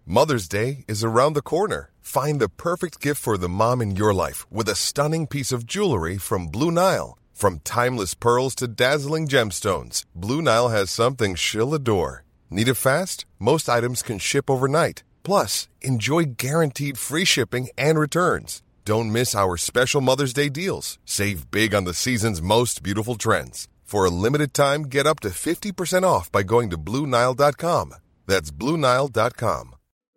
Mother's Day is around the corner. Find the perfect gift for the mom in your life with a stunning piece of jewelry from Blue Nile. From timeless pearls to dazzling gemstones, Blue Nile has something she'll adore. Need it fast? Most items can ship overnight. Plus, enjoy guaranteed free shipping and returns. Don't miss our special Mother's Day deals. Save big on the season's most beautiful trends. For a limited time, get up to 50% off by going to BlueNile.com. That's BlueNile.com.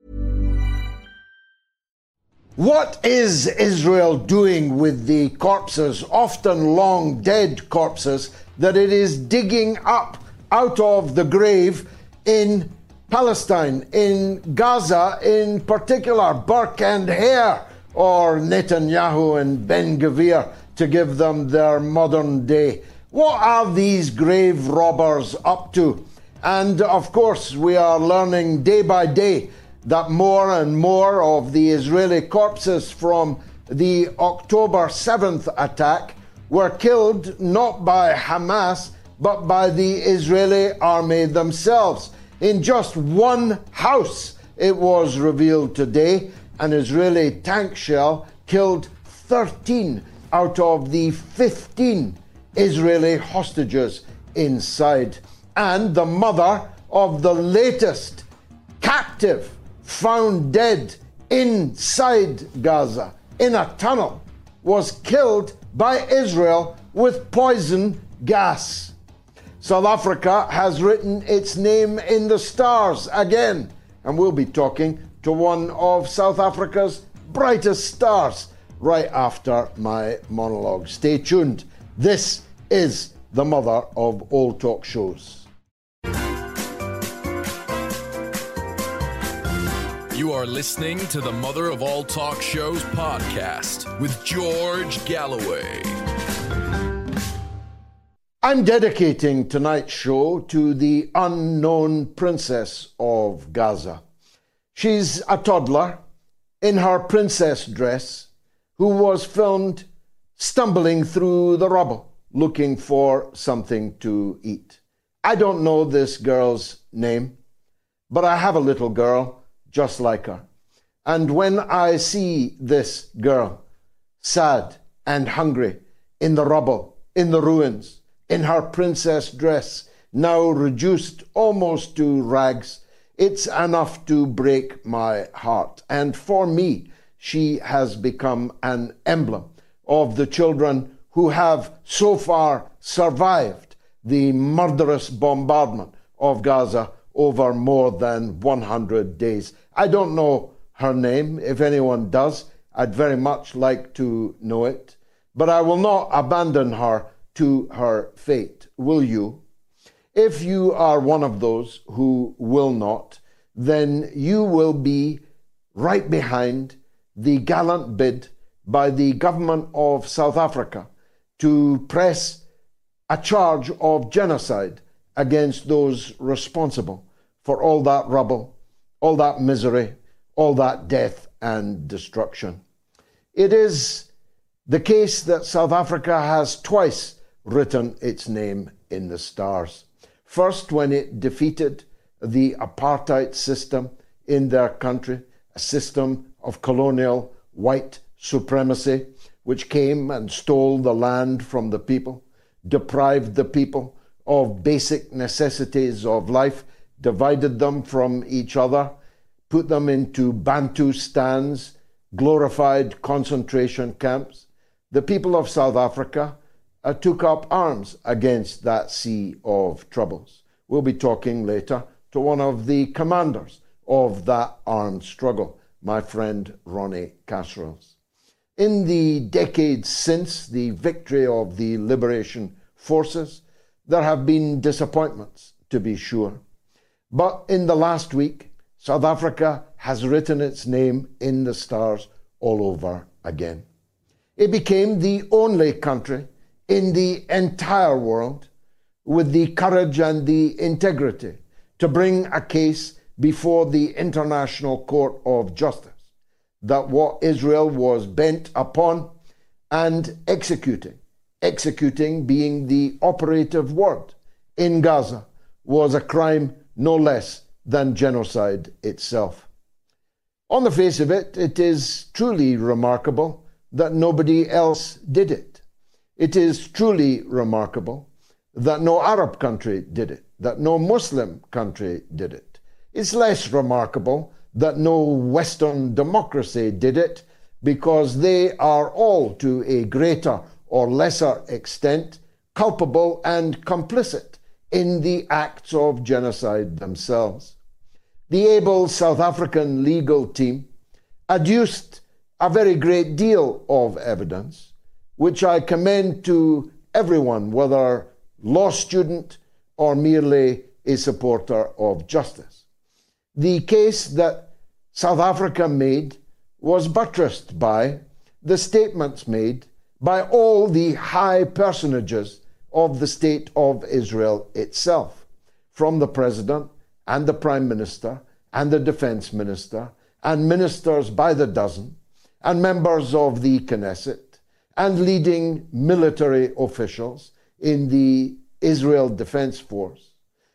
What is Israel doing with the corpses, often long dead corpses, that it is digging up out of the grave in Palestine, in Gaza in particular, Burke and Hare, or Netanyahu and Ben Gvir, to give them their modern day? What are these grave robbers up to? And of course, we are learning day by day that more and more of the Israeli corpses from the October 7th attack were killed not by Hamas, but by the Israeli army themselves. In just one house, it was revealed today, an Israeli tank shell killed 13 out of the 15 Israeli hostages inside. And the mother of the latest captive found dead inside Gaza in a tunnel was killed by Israel with poison gas. South Africa has written its name in the stars again, and we'll be talking to one of South Africa's brightest stars right after my monologue. Stay tuned. This is the mother of all talk shows. You are listening to the Mother of All Talk Shows podcast with George Galloway. I'm dedicating tonight's show to the unknown princess of Gaza. She's a toddler in her princess dress who was filmed stumbling through the rubble looking for something to eat. I don't know this girl's name, but I have a little girl just like her. And when I see this girl, sad and hungry, in the rubble, in the ruins, in her princess dress, now reduced almost to rags, it's enough to break my heart. And for me, she has become an emblem of the children who have so far survived the murderous bombardment of Gaza over more than 100 days. I don't know her name. If anyone does, I'd very much like to know it. But I will not abandon her to her fate. Will you? If you are one of those who will not, then you will be right behind the gallant bid by the government of South Africa to press a charge of genocide against those responsible for all that rubble, all that misery, all that death and destruction. It is the case that South Africa has twice written its name in the stars. First, when it defeated the apartheid system in their country, a system of colonial white supremacy, which came and stole the land from the people, deprived the people of basic necessities of life, divided them from each other, put them into Bantustans, glorified concentration camps. The people of South Africa took up arms against that sea of troubles. We'll be talking later to one of the commanders of that armed struggle, my friend Ronnie Kasrils. In the decades since the victory of the liberation forces, there have been disappointments, to be sure. But in the last week, South Africa has written its name in the stars all over again. It became the only country in the entire world with the courage and the integrity to bring a case before the International Court of Justice that what Israel was bent upon and executing being the operative word in Gaza, was a crime no less than genocide itself. On the face of it, it is truly remarkable that nobody else did it. It is truly remarkable that no Arab country did it, that no Muslim country did it. It's less remarkable that no Western democracy did it, because they are all, to a greater or lesser extent, culpable and complicit in the acts of genocide themselves. The able South African legal team adduced a very great deal of evidence, which I commend to everyone, whether law student or merely a supporter of justice. The case that South Africa made was buttressed by the statements made by all the high personages of the State of Israel itself, from the President and the Prime Minister and the Defense Minister and ministers by the dozen and members of the Knesset and leading military officials in the Israel Defense Force,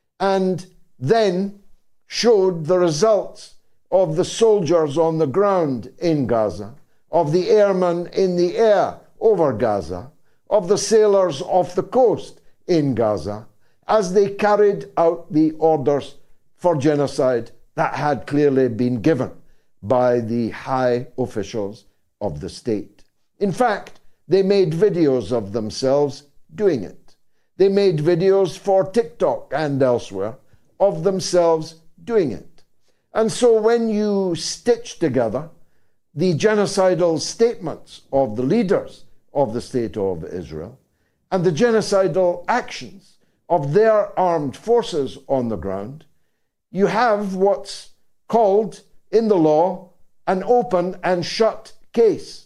and then showed the results of the soldiers on the ground in Gaza, of the airmen in the air over Gaza, of the sailors off the coast in Gaza, as they carried out the orders for genocide that had clearly been given by the high officials of the state. In fact, they made videos of themselves doing it. They made videos for TikTok and elsewhere of themselves doing it. And so when you stitch together the genocidal statements of the leaders of the State of Israel and the genocidal actions of their armed forces on the ground, you have what's called in the law an open and shut case.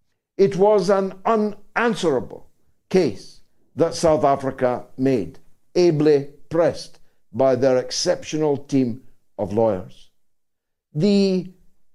It was an unanswerable case that South Africa made, ably pressed by their exceptional team of lawyers. The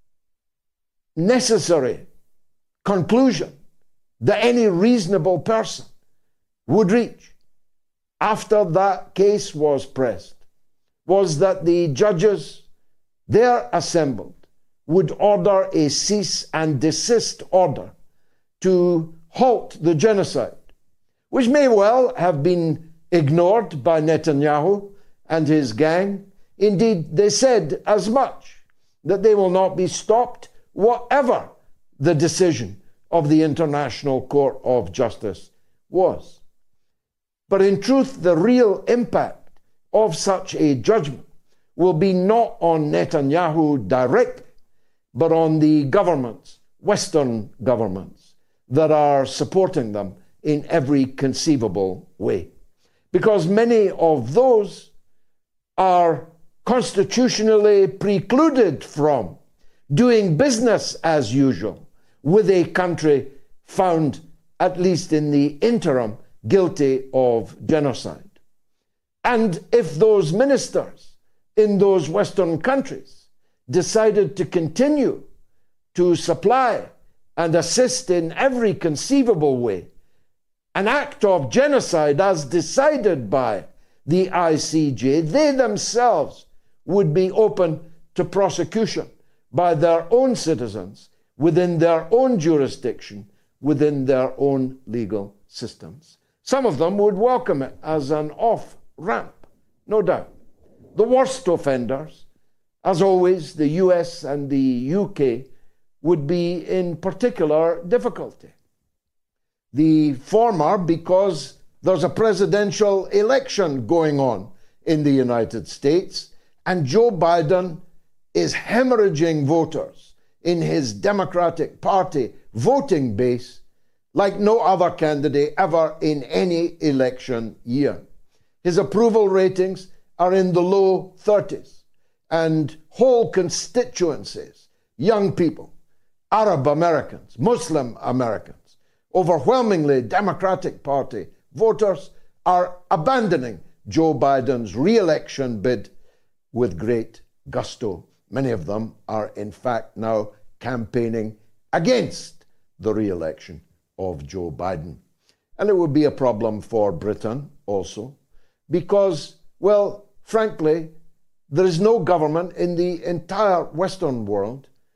necessary conclusion that any reasonable person would reach after that case was pressed was that the judges there assembled would order a cease and desist order to halt the genocide, which may well have been ignored by Netanyahu and his gang. Indeed, they said as much, that they will not be stopped, whatever the decision of the International Court of Justice was. But in truth, the real impact of such a judgment will be not on Netanyahu directly, but on the governments, Western governments, that are supporting them in every conceivable way. Because many of those are constitutionally precluded from doing business as usual with a country found, at least in the interim, guilty of genocide. And if those ministers in those Western countries decided to continue to supply and assist in every conceivable way an act of genocide as decided by the ICJ, they themselves would be open to prosecution by their own citizens within their own jurisdiction, within their own legal systems. Some of them would welcome it as an off-ramp, no doubt. The worst offenders, as always, the US and the UK, would be in particular difficulty. The former because there's a presidential election going on in the United States, and Joe Biden is hemorrhaging voters in his Democratic Party voting base like no other candidate ever in any election year. His approval ratings are in the low 30s, and whole constituencies, young people, Arab Americans, Muslim Americans, overwhelmingly Democratic Party voters are abandoning Joe Biden's re-election bid with great gusto. Many of them are, in fact, now campaigning against the re-election of Joe Biden. And it would be a problem for Britain also, because, well, frankly, there is no government in the entire Western world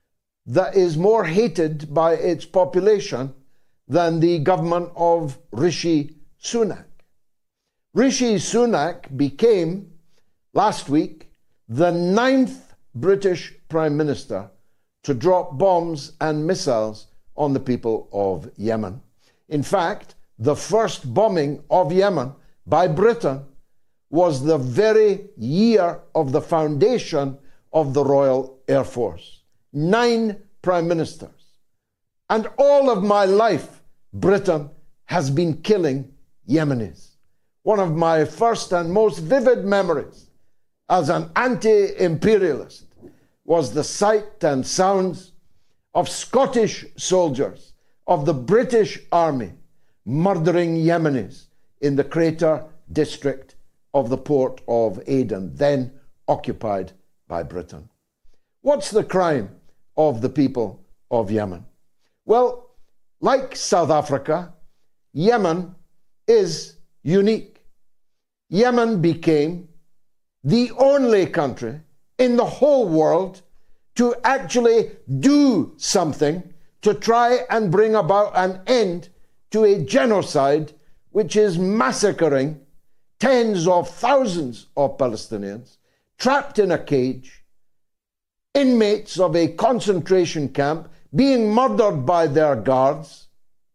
that is more hated by its population than the government of Rishi Sunak. Rishi Sunak became, last week, the 9th British Prime Minister to drop bombs and missiles on the people of Yemen. In fact, the first bombing of Yemen by Britain was the very year of the foundation of the Royal Air Force. 9 prime ministers. And all of my life, Britain has been killing Yemenis. One of my first and most vivid memories as an anti-imperialist was the sight and sounds of Scottish soldiers of the British Army murdering Yemenis in the Crater district of the port of Aden, then occupied by Britain. What's the crime of the people of Yemen? Well, like South Africa, Yemen is unique. Yemen became the only country in the whole world to actually do something to try and bring about an end to a genocide which is massacring tens of thousands of Palestinians trapped in a cage, inmates of a concentration camp being murdered by their guards.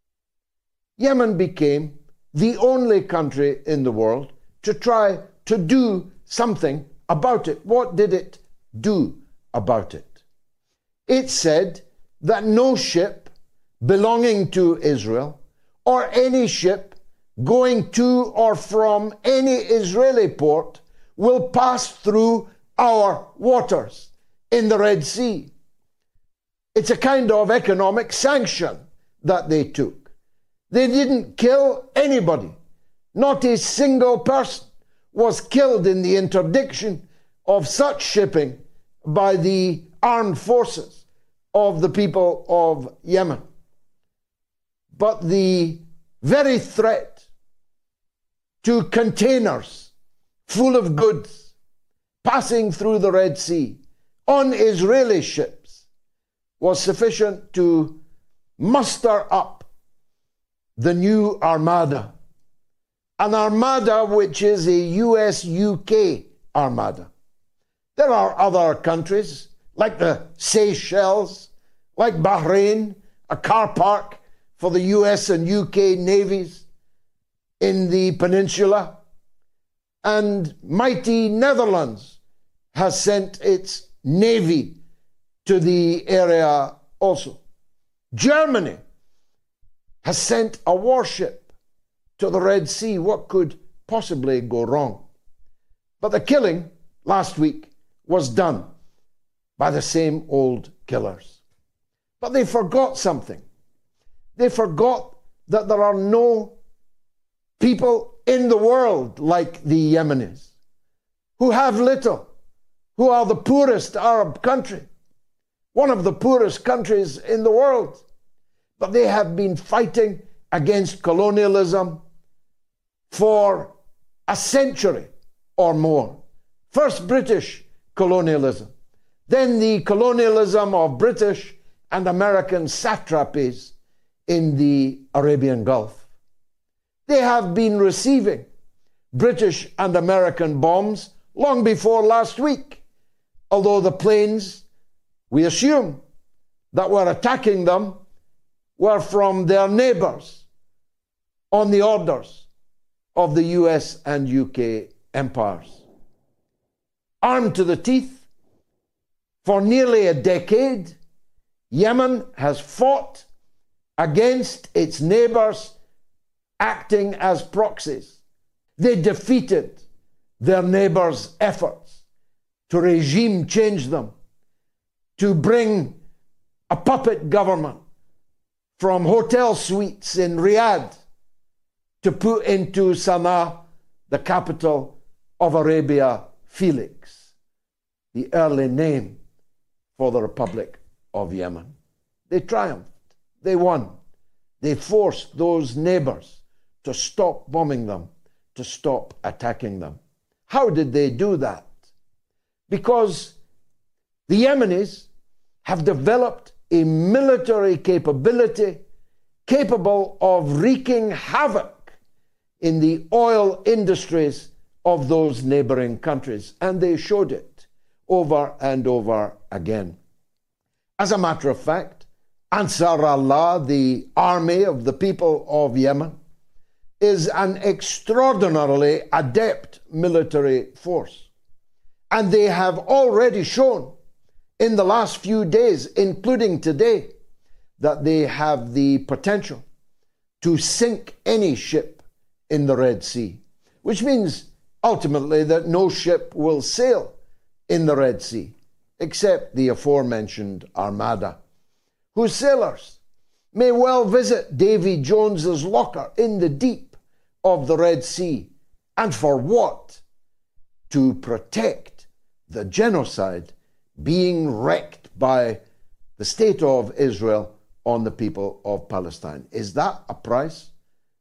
Yemen became the only country in the world to try to do something about it. What did it do about it? It said that no ship belonging to Israel or any ship going to or from any Israeli port will pass through our waters in the Red Sea. It's a kind of economic sanction that they took. They didn't kill anybody. Not a single person was killed in the interdiction of such shipping by the armed forces of the people of Yemen. But the very threat to containers full of goods passing through the Red Sea on Israeli ships was sufficient to muster up the new armada. An armada which is a US-UK armada. There are other countries like the Seychelles, like Bahrain, a car park for the US and UK navies in the peninsula. And mighty Netherlands has sent its navy to the area also. Germany has sent a warship to the Red Sea. What could possibly go wrong? But the killing last week was done by the same old killers. But they forgot something. They forgot that there are no people in the world like the Yemenis, who have little, who are the poorest Arab country, one of the poorest countries in the world. But they have been fighting against colonialism for a century or more. First British colonialism, then the colonialism of British and American satrapies in the Arabian Gulf. They have been receiving British and American bombs long before last week, although the planes, we assume, that were attacking them were from their neighbors on the orders of the US and UK empires. Armed to the teeth, for nearly a decade, Yemen has fought against its neighbors acting as proxies. They defeated their neighbors' efforts to regime change them, to bring a puppet government from hotel suites in Riyadh to put into Sana'a, the capital of Arabia, Felix, the early name for the Republic of Yemen. They triumphed. They won. They forced those neighbors to stop bombing them, to stop attacking them. How did they do that? Because the Yemenis have developed a military capability capable of wreaking havoc in the oil industries of those neighboring countries. And they showed it over and over again. As a matter of fact, Ansar Allah, the army of the people of Yemen, is an extraordinarily adept military force. And they have already shown in the last few days, including today, that they have the potential to sink any ship in the Red Sea, which means ultimately that no ship will sail in the Red Sea, except the aforementioned Armada, whose sailors may well visit Davy Jones's locker in the deep of the Red Sea. And for what? To protect the genocide being wreaked by the state of Israel on the people of Palestine. Is that a price?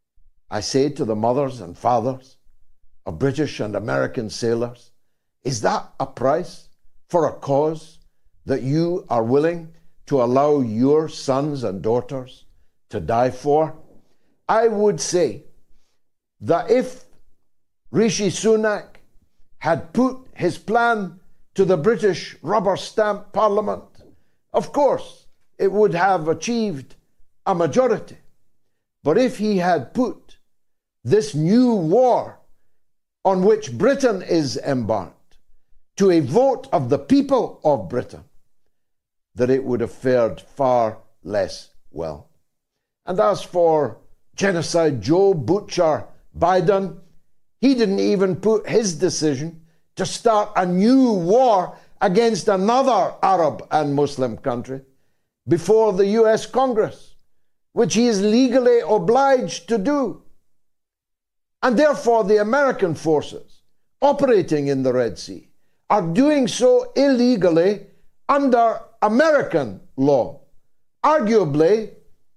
I say to the mothers and fathers of British and American sailors, is that a price for a cause that you are willing to allow your sons and daughters to die for? I would say that if Rishi Sunak had put his plan to the British rubber stamp Parliament, of course it would have achieved a majority. But if he had put this new war on which Britain is embarked to a vote of the people of Britain, that it would have fared far less well. And as for Genocide Joe Butcher Biden, he didn't even put his decision to start a new war against another Arab and Muslim country before the US Congress, which he is legally obliged to do. And therefore the American forces operating in the Red Sea are doing so illegally under American law. Arguably,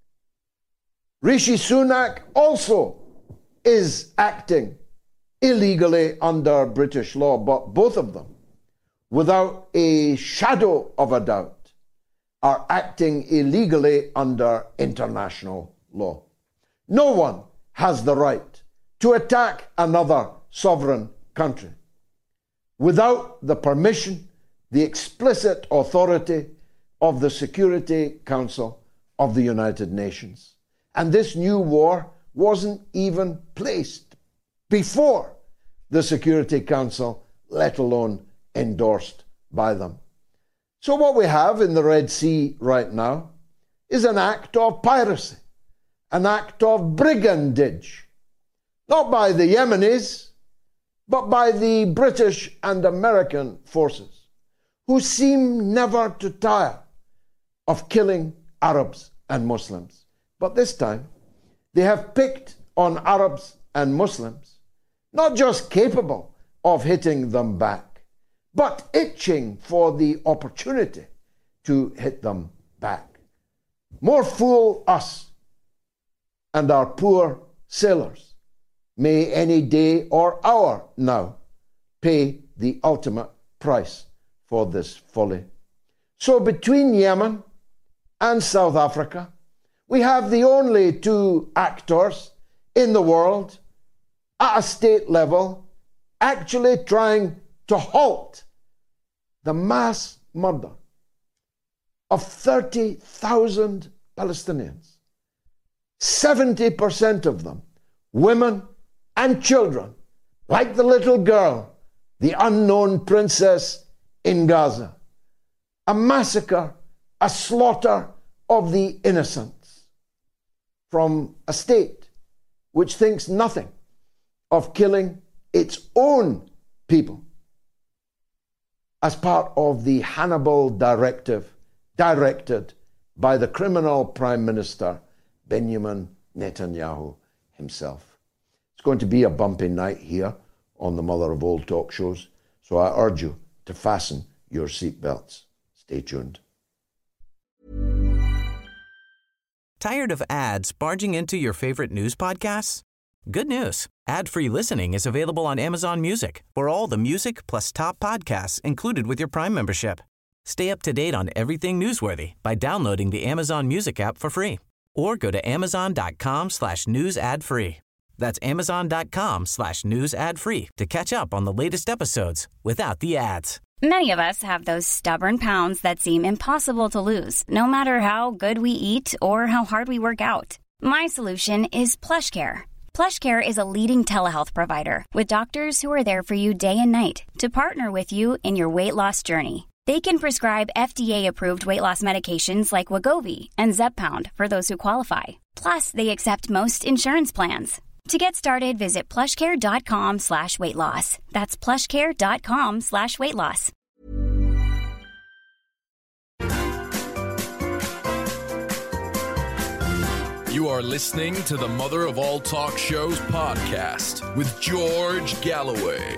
Rishi Sunak also is acting illegally under British law, but both of them, without a shadow of a doubt, are acting illegally under international law. No one has the right to attack another sovereign country without the permission, the explicit authority of the Security Council of the United Nations. And this new war wasn't even placed before the Security Council, let alone endorsed by them. So what we have in the Red Sea right now is an act of piracy, an act of brigandage, not by the Yemenis, but by the British and American forces, who seem never to tire of killing Arabs and Muslims. But this time, they have picked on Arabs and Muslims, not just capable of hitting them back, but itching for the opportunity to hit them back. More fool us and our poor sailors may any day or hour now pay the ultimate price for this folly. So between Yemen and South Africa, we have the only two actors in the world at a state level actually trying to halt the mass murder of 30,000 Palestinians, 70% of them women and children, like the little girl, the unknown princess in Gaza. A massacre, a slaughter of the innocents from a state which thinks nothing of killing its own people as part of the Hannibal Directive directed by the criminal Prime Minister Benjamin Netanyahu himself. It's going to be a bumpy night here on the Mother of All Talk Shows, so I urge you to fasten your seatbelts. Stay tuned. Tired of ads barging into your favorite news podcasts? Good news. Ad-free listening is available on Amazon Music for all the music plus top podcasts included with your Prime membership. Stay up to date on everything newsworthy by downloading the Amazon Music app for free or go to amazon.com/news ad free. That's amazon.com/news ad free to catch up on the latest episodes without the ads. Many of us have those stubborn pounds that seem impossible to lose, no matter how good we eat or how hard we work out. My solution is PlushCare. PlushCare is a leading telehealth provider with doctors who are there for you day and night to partner with you in your weight loss journey. They can prescribe FDA-approved weight loss medications like Wegovy and Zepbound for those who qualify. Plus, they accept most insurance plans. To get started, visit plushcare.com/weight loss. That's plushcare.com/weight loss. You are listening to the Mother of All Talk Shows podcast with George Galloway.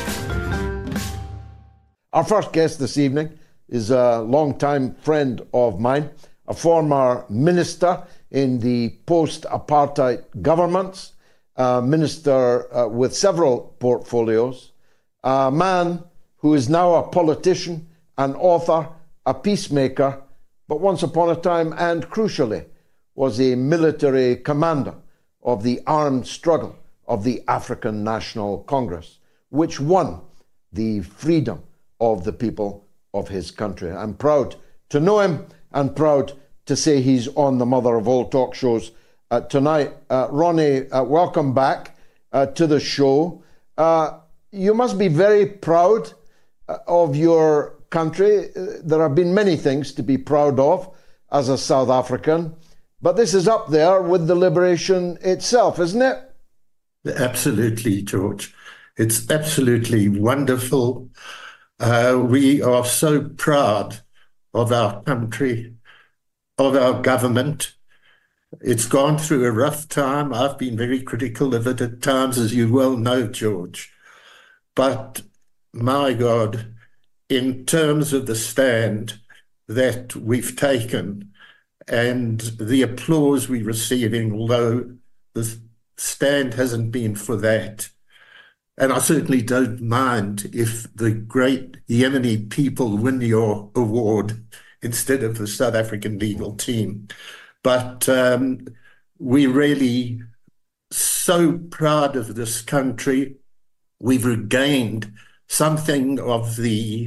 Our first guest this evening is a longtime friend of mine, a former minister in the post-apartheid governments, a minister with several portfolios, a man who is now a politician, an author, a peacemaker, but once upon a time, and crucially, was a military commander of the armed struggle of the African National Congress, which won the freedom of the people of his country. I'm proud to know him and proud to say he's on the Mother of All Talk Shows tonight. Ronnie, welcome back to the show. You must be very proud of your country. There have been many things to be proud of as a South African, but this is up there with the liberation itself, isn't it? Absolutely, George. It's absolutely wonderful. We are so proud of our country, of our government. It's gone through a rough time. I've been very critical of it at times, as you well know, George. But my God, in terms of the stand that we've taken and the applause we're receiving, although the stand hasn't been for that, and I certainly don't mind if the great Yemeni people win your award instead of the South African legal team. But we're really so proud of this country. We've regained something of the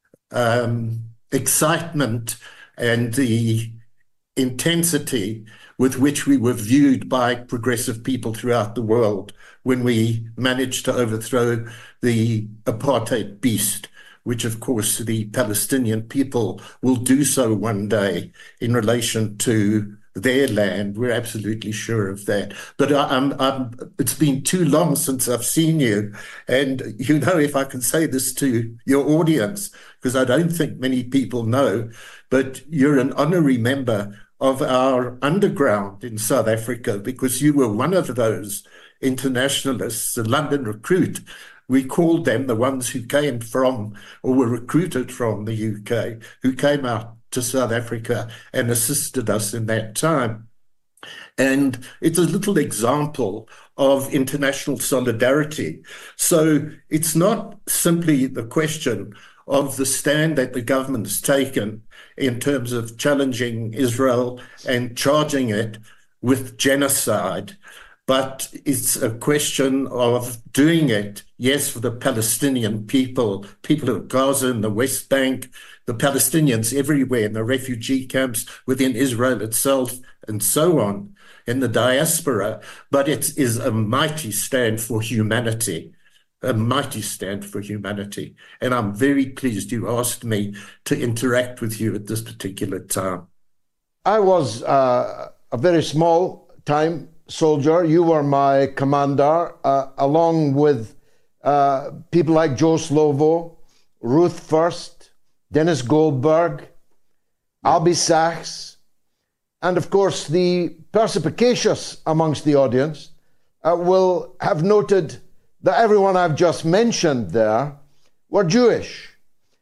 excitement and the intensity with which we were viewed by progressive people throughout the world when we managed to overthrow the apartheid beast, which of course the Palestinian people will do so one day in relation to their land. We're absolutely sure of that. But it's been too long since I've seen you. And, you know, if I can say this to your audience, because I don't think many people know, but you're an honorary member of our underground in South Africa, because you were one of those internationalists, the London Recruit. We called them the ones who came from or were recruited from the UK, who came out to South Africa and assisted us in that time. And it's a little example of international solidarity. So it's not simply the question of the stand that the government has taken in terms of challenging Israel and charging it with genocide, but it's a question of doing it, yes, for the Palestinian people of Gaza and the West Bank, the Palestinians everywhere in the refugee camps within Israel itself, and so on, in the diaspora. But it is a mighty stand for humanity, a mighty stand for humanity. And I'm very pleased you asked me to interact with you at this particular time. I was a very small time soldier. You were my commander, along with people like Joe Slovo, Ruth First, Dennis Goldberg, Albie Sachs, and of course the perspicacious amongst the audience will have noted that everyone I've just mentioned there were Jewish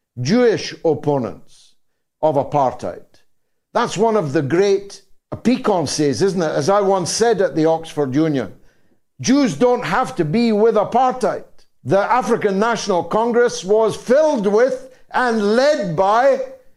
opponents of apartheid. That's one of the great piquancies, isn't it? As I once said at the Oxford Union, Jews don't have to be with apartheid. The African National Congress was filled with and led by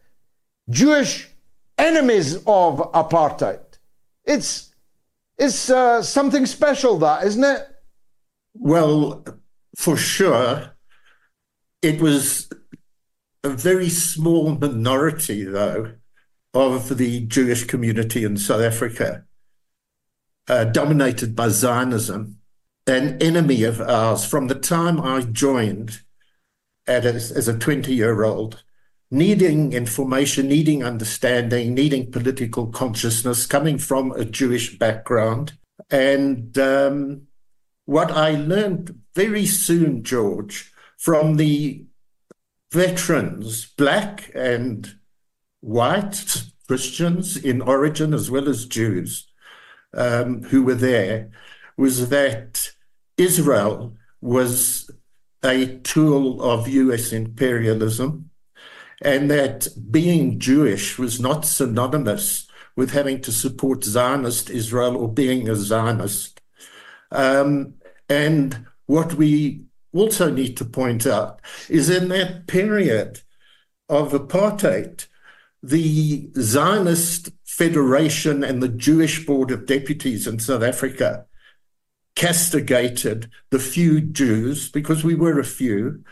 Jewish enemies of apartheid. It's something special, that, isn't it? Well, for sure, it was a very small minority, though, of the Jewish community in South Africa, dominated by Zionism, an enemy of ours from the time I joined as a 20-year-old, needing information, needing understanding, needing political consciousness, coming from a Jewish background. And what I learned very soon, George, from the veterans, black and white Christians in origin as well as Jews who were there, was that Israel was a tool of US imperialism, and that being Jewish was not synonymous with having to support Zionist Israel or being a Zionist. And what we also need to point out is in that period of apartheid, the Zionist Federation and the Jewish Board of Deputies in South Africa castigated the few Jews, because we were a few,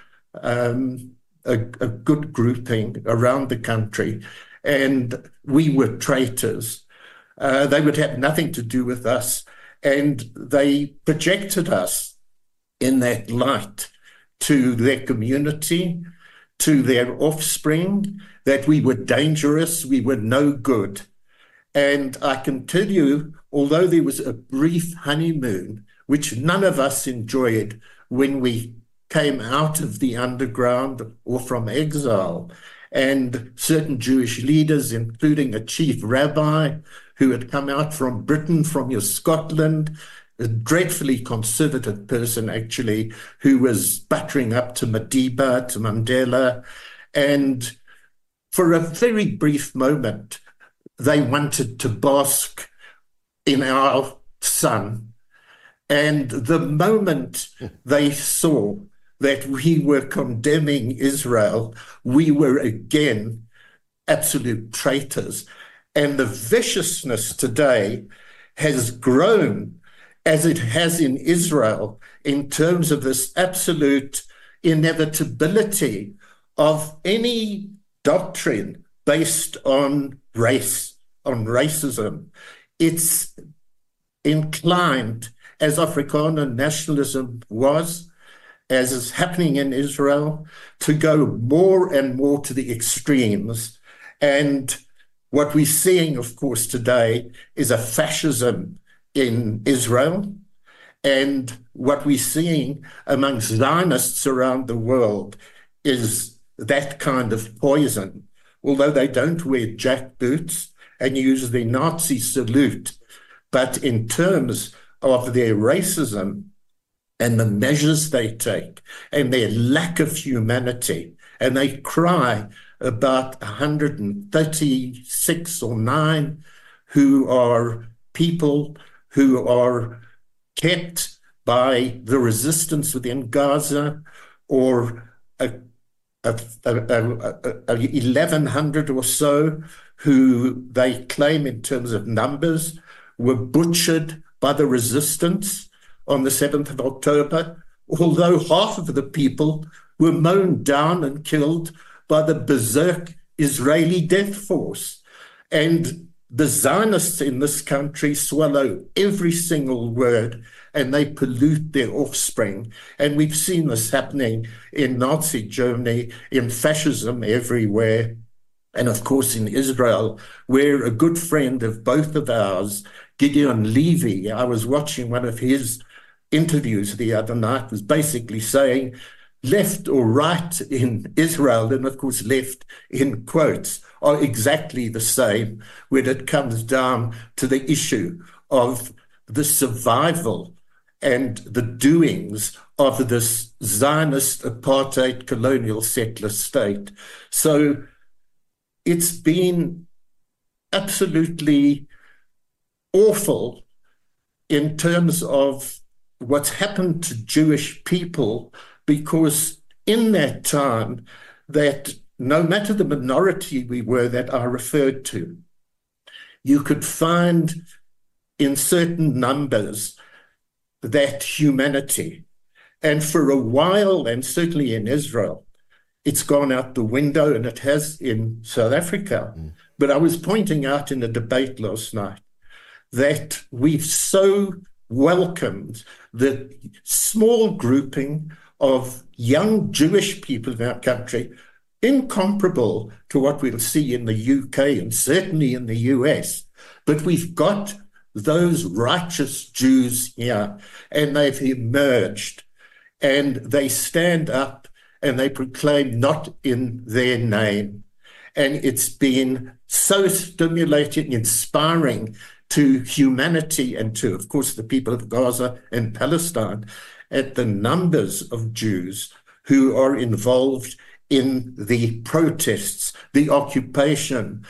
a good grouping around the country, and we were traitors. They would have nothing to do with us, and they projected us in that light to their community, to their offspring, that we were dangerous, we were no good. And I can tell you, although there was a brief honeymoon, which none of us enjoyed when we came out of the underground or from exile, and certain Jewish leaders, including a chief rabbi who had come out from Britain, from your Scotland, a dreadfully conservative person, actually, who was buttering up to Madiba, to Mandela. And for a very brief moment, they wanted to bask in our sun. And the moment they saw that we were condemning Israel, we were again absolute traitors. And the viciousness today has grown as it has in Israel in terms of this absolute inevitability of any doctrine based on race, on racism. It's inclined, as Afrikaner nationalism was, as is happening in Israel, to go more and more to the extremes. And what we're seeing, of course, today is a fascism in Israel. And what we're seeing among Zionists around the world is that kind of poison, although they don't wear jackboots and use the Nazi salute. But in terms of their racism and the measures they take and their lack of humanity, and they cry about 136 or 9 who are people who are kept by the resistance within Gaza, or 1,100 or so who they claim in terms of numbers were butchered by the resistance on the 7th of October, although half of the people were mown down and killed by the berserk Israeli death force. And the Zionists in this country swallow every single word, and they pollute their offspring. And we've seen this happening in Nazi Germany, in fascism everywhere, and of course in Israel, where a good friend of both of ours, Gideon Levy, I was watching one of his interviews the other night, was basically saying left or right in Israel, and of course left in quotes, are exactly the same when it comes down to the issue of the survival and the doings of this Zionist apartheid colonial settler state. So it's been absolutely awful in terms of what's happened to Jewish people, because in that time that no matter the minority we were that I referred to, you could find in certain numbers that humanity. And for a while, and certainly in Israel, it's gone out the window, and it has in South Africa. But I was pointing out in a debate last night that we've so welcomed the small grouping of young Jewish people in our country, incomparable to what we'll see in the UK and certainly in the US. But we've got those righteous Jews here, and they've emerged, and they stand up and they proclaim not in their name. And it's been so stimulating, inspiring to humanity and to, of course, the people of Gaza and Palestine, at the numbers of Jews who are involved in the protests, the occupation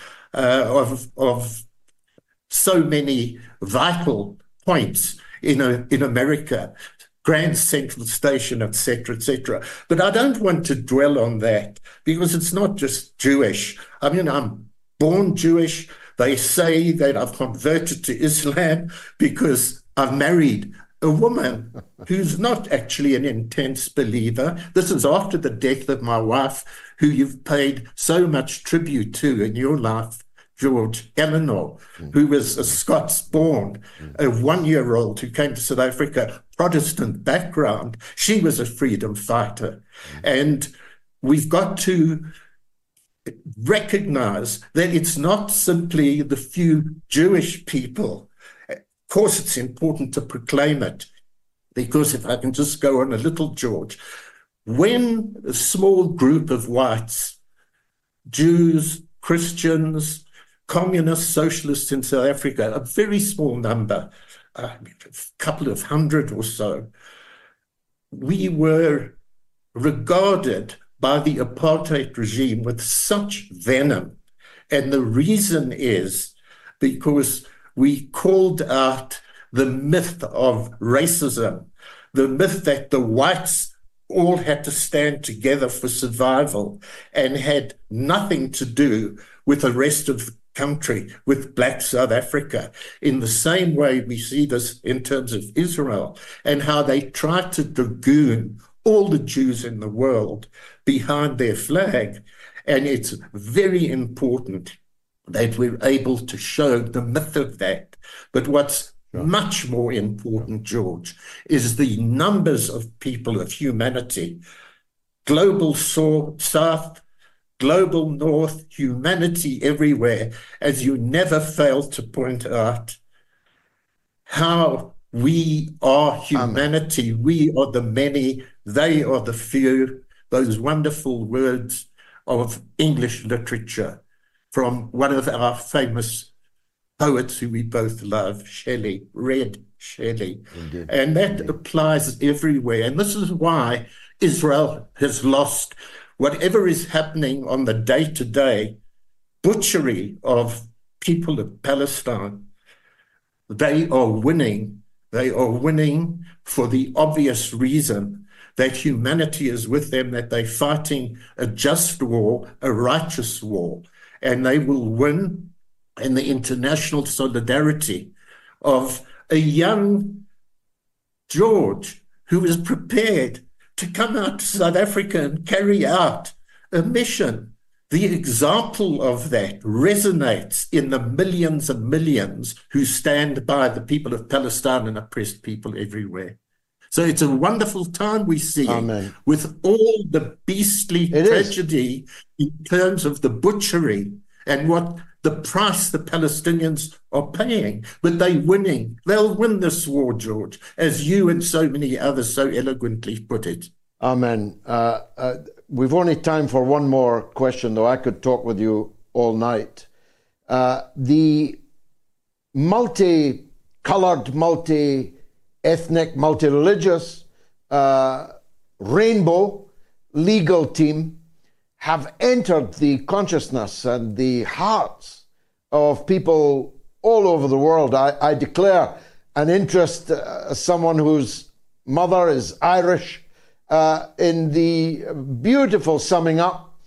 of so many vital points in America, Grand Central Station, etc., etc. But I don't want to dwell on that, because it's not just Jewish. I mean, I'm born Jewish. They say that I've converted to Islam because I've married a woman who's not actually an intense believer. This is after the death of my wife, who you've paid so much tribute to in your life, George, Eleanor, who was a Scots-born, a one-year-old who came to South Africa, Protestant background. She was a freedom fighter. And we've got to recognize that it's not simply the few Jewish people. Of course, it's important to proclaim it, because if I can just go on a little, George, when a small group of whites, Jews, Christians, communists, socialists in South Africa, a very small number, a couple of hundred or so, we were regarded by the apartheid regime with such venom. And the reason is because we called out the myth of racism, the myth that the whites all had to stand together for survival and had nothing to do with the rest of the country, with Black South Africa. In the same way, we see this in terms of Israel and how they tried to dragoon all the Jews in the world behind their flag. And it's very important that we're able to show the myth of that. But what's much more important, George, is the numbers of people, of humanity, global south, global north, humanity everywhere, as you never fail to point out, how we are humanity. Amen. We are the many, they are the few, those wonderful words of English literature from one of our famous poets who we both love, Shelley, Red Shelley. Indeed. And that applies everywhere. And this is why Israel has lost whatever is happening on the day-to-day butchery of people of Palestine. They are winning. They are winning for the obvious reason that humanity is with them, that they're fighting a just war, a righteous war, and they will win. And the international solidarity of a young George who is prepared to come out to South Africa and carry out a mission. The example of that resonates in the millions and millions who stand by the people of Palestine and oppressed people everywhere. So it's a wonderful time we see. Amen. With all the beastly tragedy in terms of the butchery and what the price the Palestinians are paying, but they're winning. They'll win this war, George, as you and so many others so eloquently put it. Amen. We've only time for one more question, though I could talk with you all night. The multi-colored, multi-ethnic, multi-religious rainbow legal team have entered the consciousness and the hearts of people all over the world. I declare an interest, as someone whose mother is Irish, in the beautiful summing up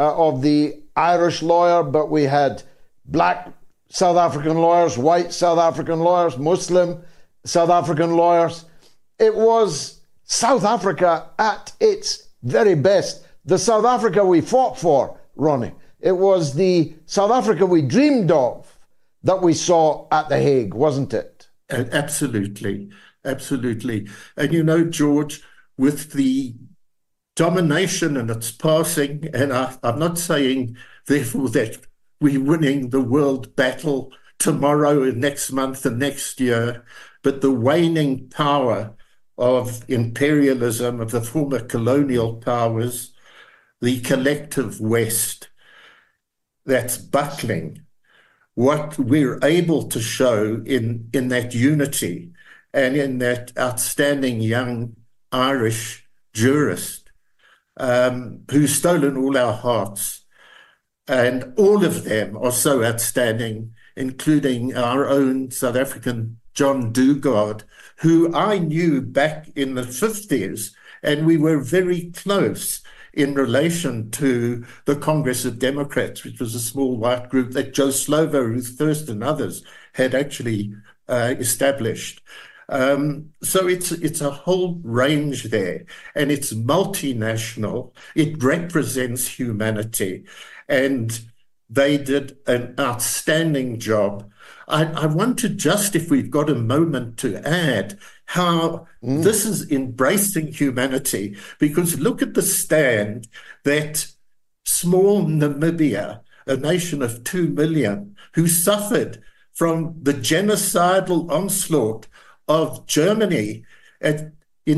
of the Irish lawyer, but we had black South African lawyers, white South African lawyers, Muslim South African lawyers. It was South Africa at its very best. The South Africa we fought for, Ronnie. It was the South Africa we dreamed of that we saw at The Hague, wasn't it? Absolutely, absolutely. And you know, George, with the domination and its passing, and I'm not saying, therefore, that we're winning the world battle tomorrow and next month and next year, but the waning power of imperialism, of the former colonial powers, the collective West that's buckling, what we're able to show in that unity and in that outstanding young Irish jurist who's stolen all our hearts. And all of them are so outstanding, including our own South African John Dugard, who I knew back in the 50s, and we were very close in relation to the Congress of Democrats, which was a small white group that Joe Slovo, Ruth First, and others had actually established. So it's a whole range there, and it's multinational. It represents humanity, and they did an outstanding job. I want to just, if we've got a moment, to add how this is embracing humanity, because look at the stand that small Namibia, a nation of 2 million, who suffered from the genocidal onslaught of Germany in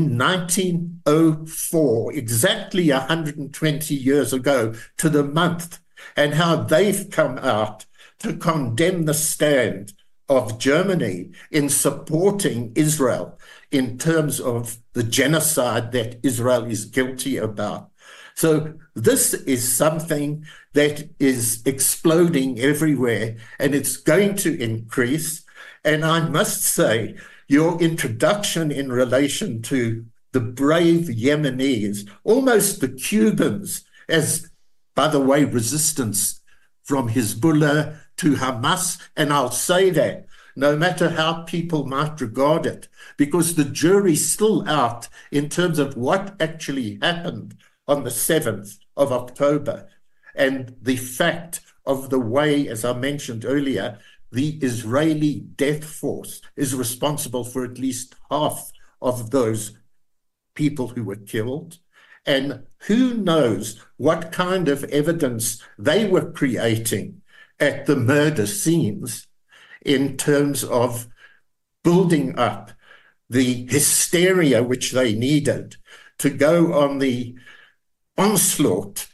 1904, exactly 120 years ago to the month, and how they've come out to condemn the stand of Germany in supporting Israel in terms of the genocide that Israel is guilty about. So this is something that is exploding everywhere, and it's going to increase. And I must say, your introduction in relation to the brave Yemenis, almost the Cubans, as, by the way, resistance from Hezbollah to Hamas, and I'll say that no matter how people might regard it, because the jury's still out in terms of what actually happened on the 7th of October, and the fact of the way, as I mentioned earlier, the Israeli death force is responsible for at least half of those people who were killed. And who knows what kind of evidence they were creating at the murder scenes in terms of building up the hysteria which they needed to go on the onslaught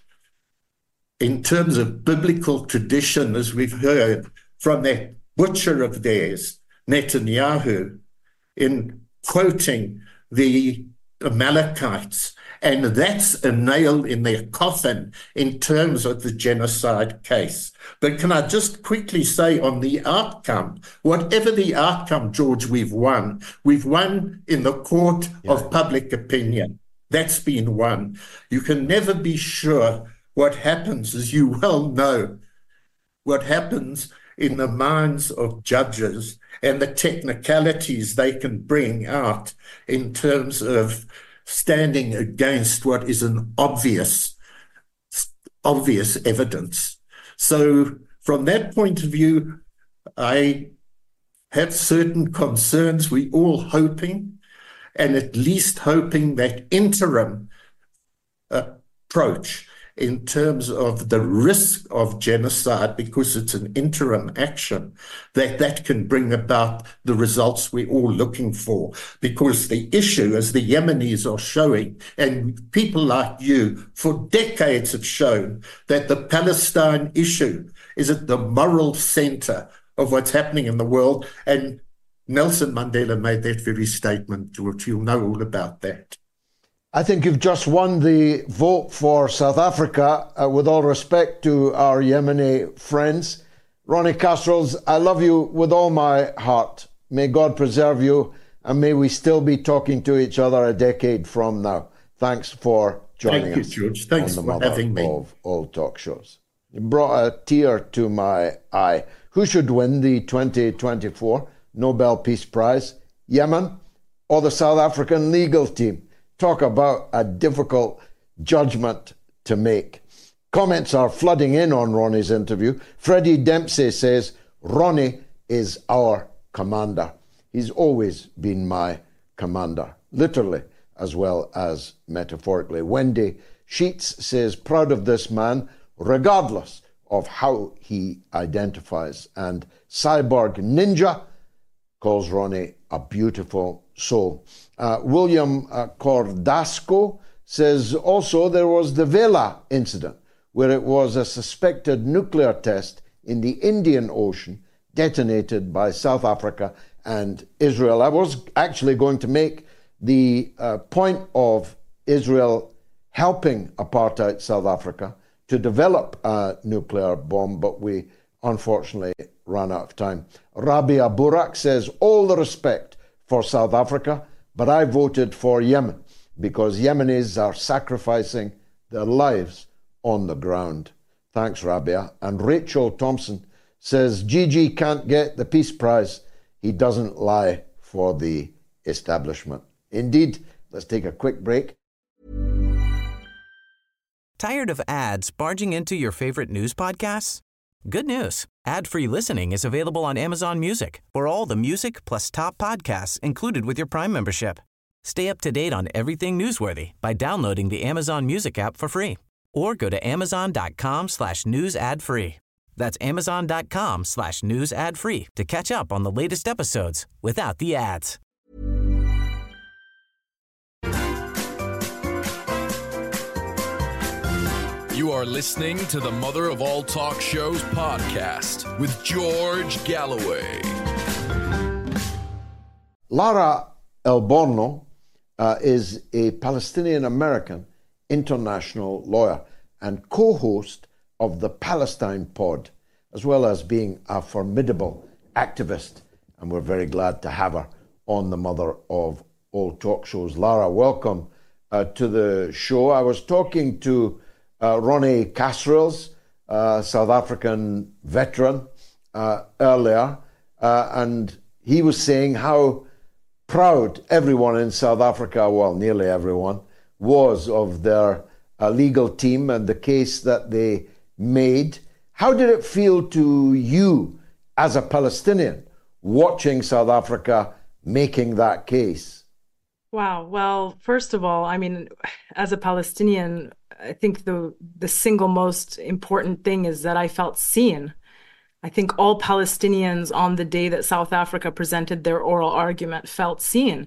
in terms of biblical tradition, as we've heard from that butcher of theirs, Netanyahu, in quoting the Amalekites. And that's a nail in their coffin in terms of the genocide case. But can I just quickly say on the outcome, whatever the outcome, George, we've won in the court of public opinion. That's been won. You can never be sure what happens, as you well know, what happens in the minds of judges and the technicalities they can bring out in terms of standing against what is an obvious evidence. So from that point of view, I have certain concerns. We all hoping, and at least hoping that interim approach in terms of the risk of genocide, because it's an interim action, that can bring about the results we're all looking for. Because the issue, as the Yemenis are showing, and people like you for decades have shown, that the Palestine issue is at the moral center of what's happening in the world. And Nelson Mandela made that very statement, George. You'll know all about that. I think you've just won the vote for South Africa, with all respect to our Yemeni friends. Ronnie Kasrils, I love you with all my heart. May God preserve you, and may we still be talking to each other a decade from now. Thanks for joining Thank you, us George. Thanks on the for Mother having me. of All Talk Shows. You brought a tear to my eye. Who should win the 2024 Nobel Peace Prize? Yemen or the South African legal team? Talk about a difficult judgment to make. Comments are flooding in on Ronnie's interview. Freddie Dempsey says, Ronnie is our commander. He's always been my commander, literally as well as metaphorically. Wendy Sheets says, proud of this man, regardless of how he identifies. And Cyborg Ninja calls Ronnie a beautiful soul. William Cordasco says also there was the Vela incident, where it was a suspected nuclear test in the Indian Ocean detonated by South Africa and Israel. I was actually going to make the point of Israel helping apartheid South Africa to develop a nuclear bomb, but we unfortunately ran out of time. Rabia Burak says, all the respect for South Africa, but I voted for Yemen because Yemenis are sacrificing their lives on the ground. Thanks, Rabia. And Rachel Thompson says, Gigi can't get the Peace Prize. He doesn't lie for the establishment. Indeed. Let's take a quick break. Tired of ads barging into your favorite news podcasts? Good news. Ad-free listening is available on Amazon Music for all the music plus top podcasts included with your Prime membership. Stay up to date on everything newsworthy by downloading the Amazon Music app for free or go to amazon.com/news ad free. That's amazon.com/news ad free to catch up on the latest episodes without the ads. You are listening to the Mother of All Talk Shows podcast with George Galloway. Lara Elborno is a Palestinian-American international lawyer and co-host of the Palestine Pod, as well as being a formidable activist. And we're very glad to have her on the Mother of All Talk Shows. Lara, welcome to the show. I was talking to Ronnie Kasrils, South African veteran, earlier, and he was saying how proud everyone in South Africa, well, nearly everyone, was of their legal team and the case that they made. How did it feel to you as a Palestinian watching South Africa making that case? Wow. Well, first of all, I mean, as a Palestinian, I think the single most important thing is that I felt seen. I think all Palestinians on the day that South Africa presented their oral argument felt seen.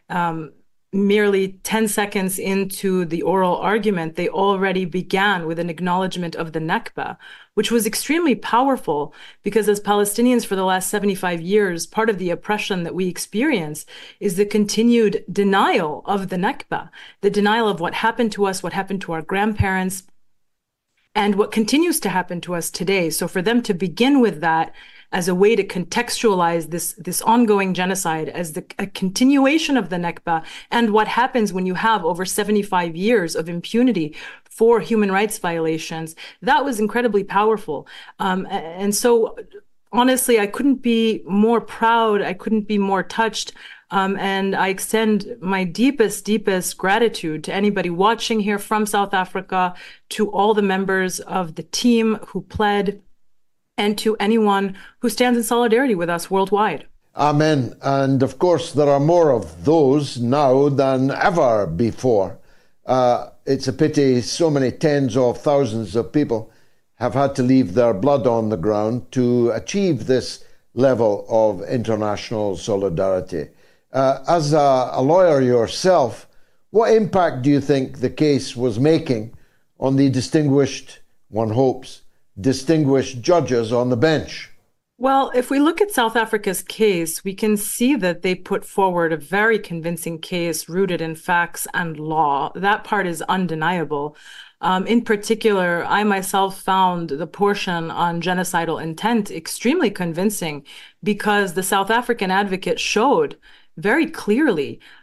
Merely 10 seconds into the oral argument, they already began with an acknowledgement of the Nakba, which was extremely powerful because as Palestinians for the last 75 years, part of the oppression that we experience is the continued denial of the Nakba, the denial of what happened to us, what happened to our grandparents, and what continues to happen to us today. So for them to begin with that as a way to contextualize this ongoing genocide as a continuation of the Nakba and what happens when you have over 75 years of impunity for human rights violations, that was incredibly powerful. And so, honestly, I couldn't be more proud. I couldn't be more touched. And I extend my deepest gratitude to anybody watching here from South Africa, to all the members of the team who pled, and to anyone who stands in solidarity with us worldwide. Amen. And of course, there are more of those now than ever before. It's a pity so many tens of thousands of people have had to leave their blood on the ground to achieve this level of international solidarity. As a lawyer yourself, what impact do you think the case was making on the distinguished, one hopes, distinguished judges on the bench? Well, if we look at South Africa's case, we can see that they put forward a very convincing case rooted in facts and law. That part is undeniable. In particular, I myself found the portion on genocidal intent extremely convincing because the South African advocate showed very clearly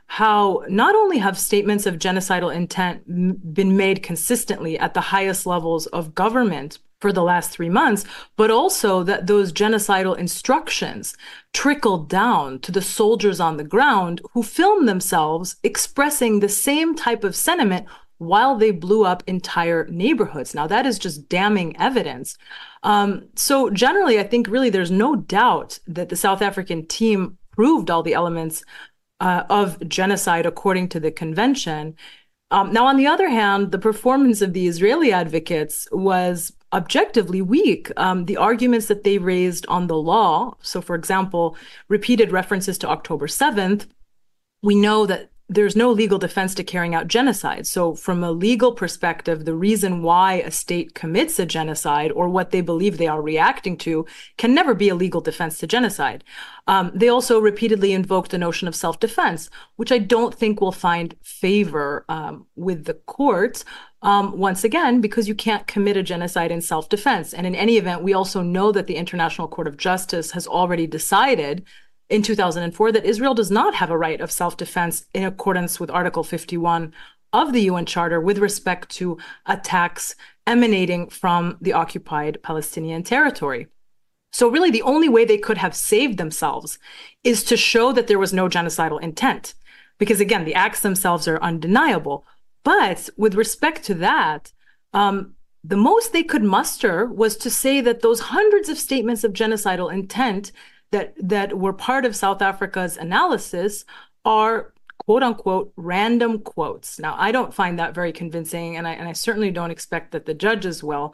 how not only have statements of genocidal intent been made consistently at the highest levels of government for the last 3 months, but also that those genocidal instructions trickled down to the soldiers on the ground who filmed themselves expressing the same type of sentiment while they blew up entire neighborhoods. Now, that is just damning evidence. So generally, I think really there's no doubt that the South African team proved all the elements of genocide according to the convention. Now, on the other hand, the performance of the Israeli advocates was objectively weak. The arguments that they raised on the law, so for example, repeated references to October 7th, we know that there's no legal defense to carrying out genocide. So from a legal perspective, the reason why a state commits a genocide or what they believe they are reacting to can never be a legal defense to genocide. They also repeatedly invoked the notion of self-defense, which I don't think will find favor with the courts. Once again, because you can't commit a genocide in self-defense. And in any event, we also know that the International Court of Justice has already decided in 2004 that Israel does not have a right of self-defense in accordance with Article 51 of the UN Charter with respect to attacks emanating from the occupied Palestinian territory. So really, the only way they could have saved themselves is to show that there was no genocidal intent. Because again, the acts themselves are undeniable. But with respect to that, the most they could muster was to say that those hundreds of statements of genocidal intent that were part of South Africa's analysis are quote unquote random quotes. Now, I don't find that very convincing, and I certainly don't expect that the judges will.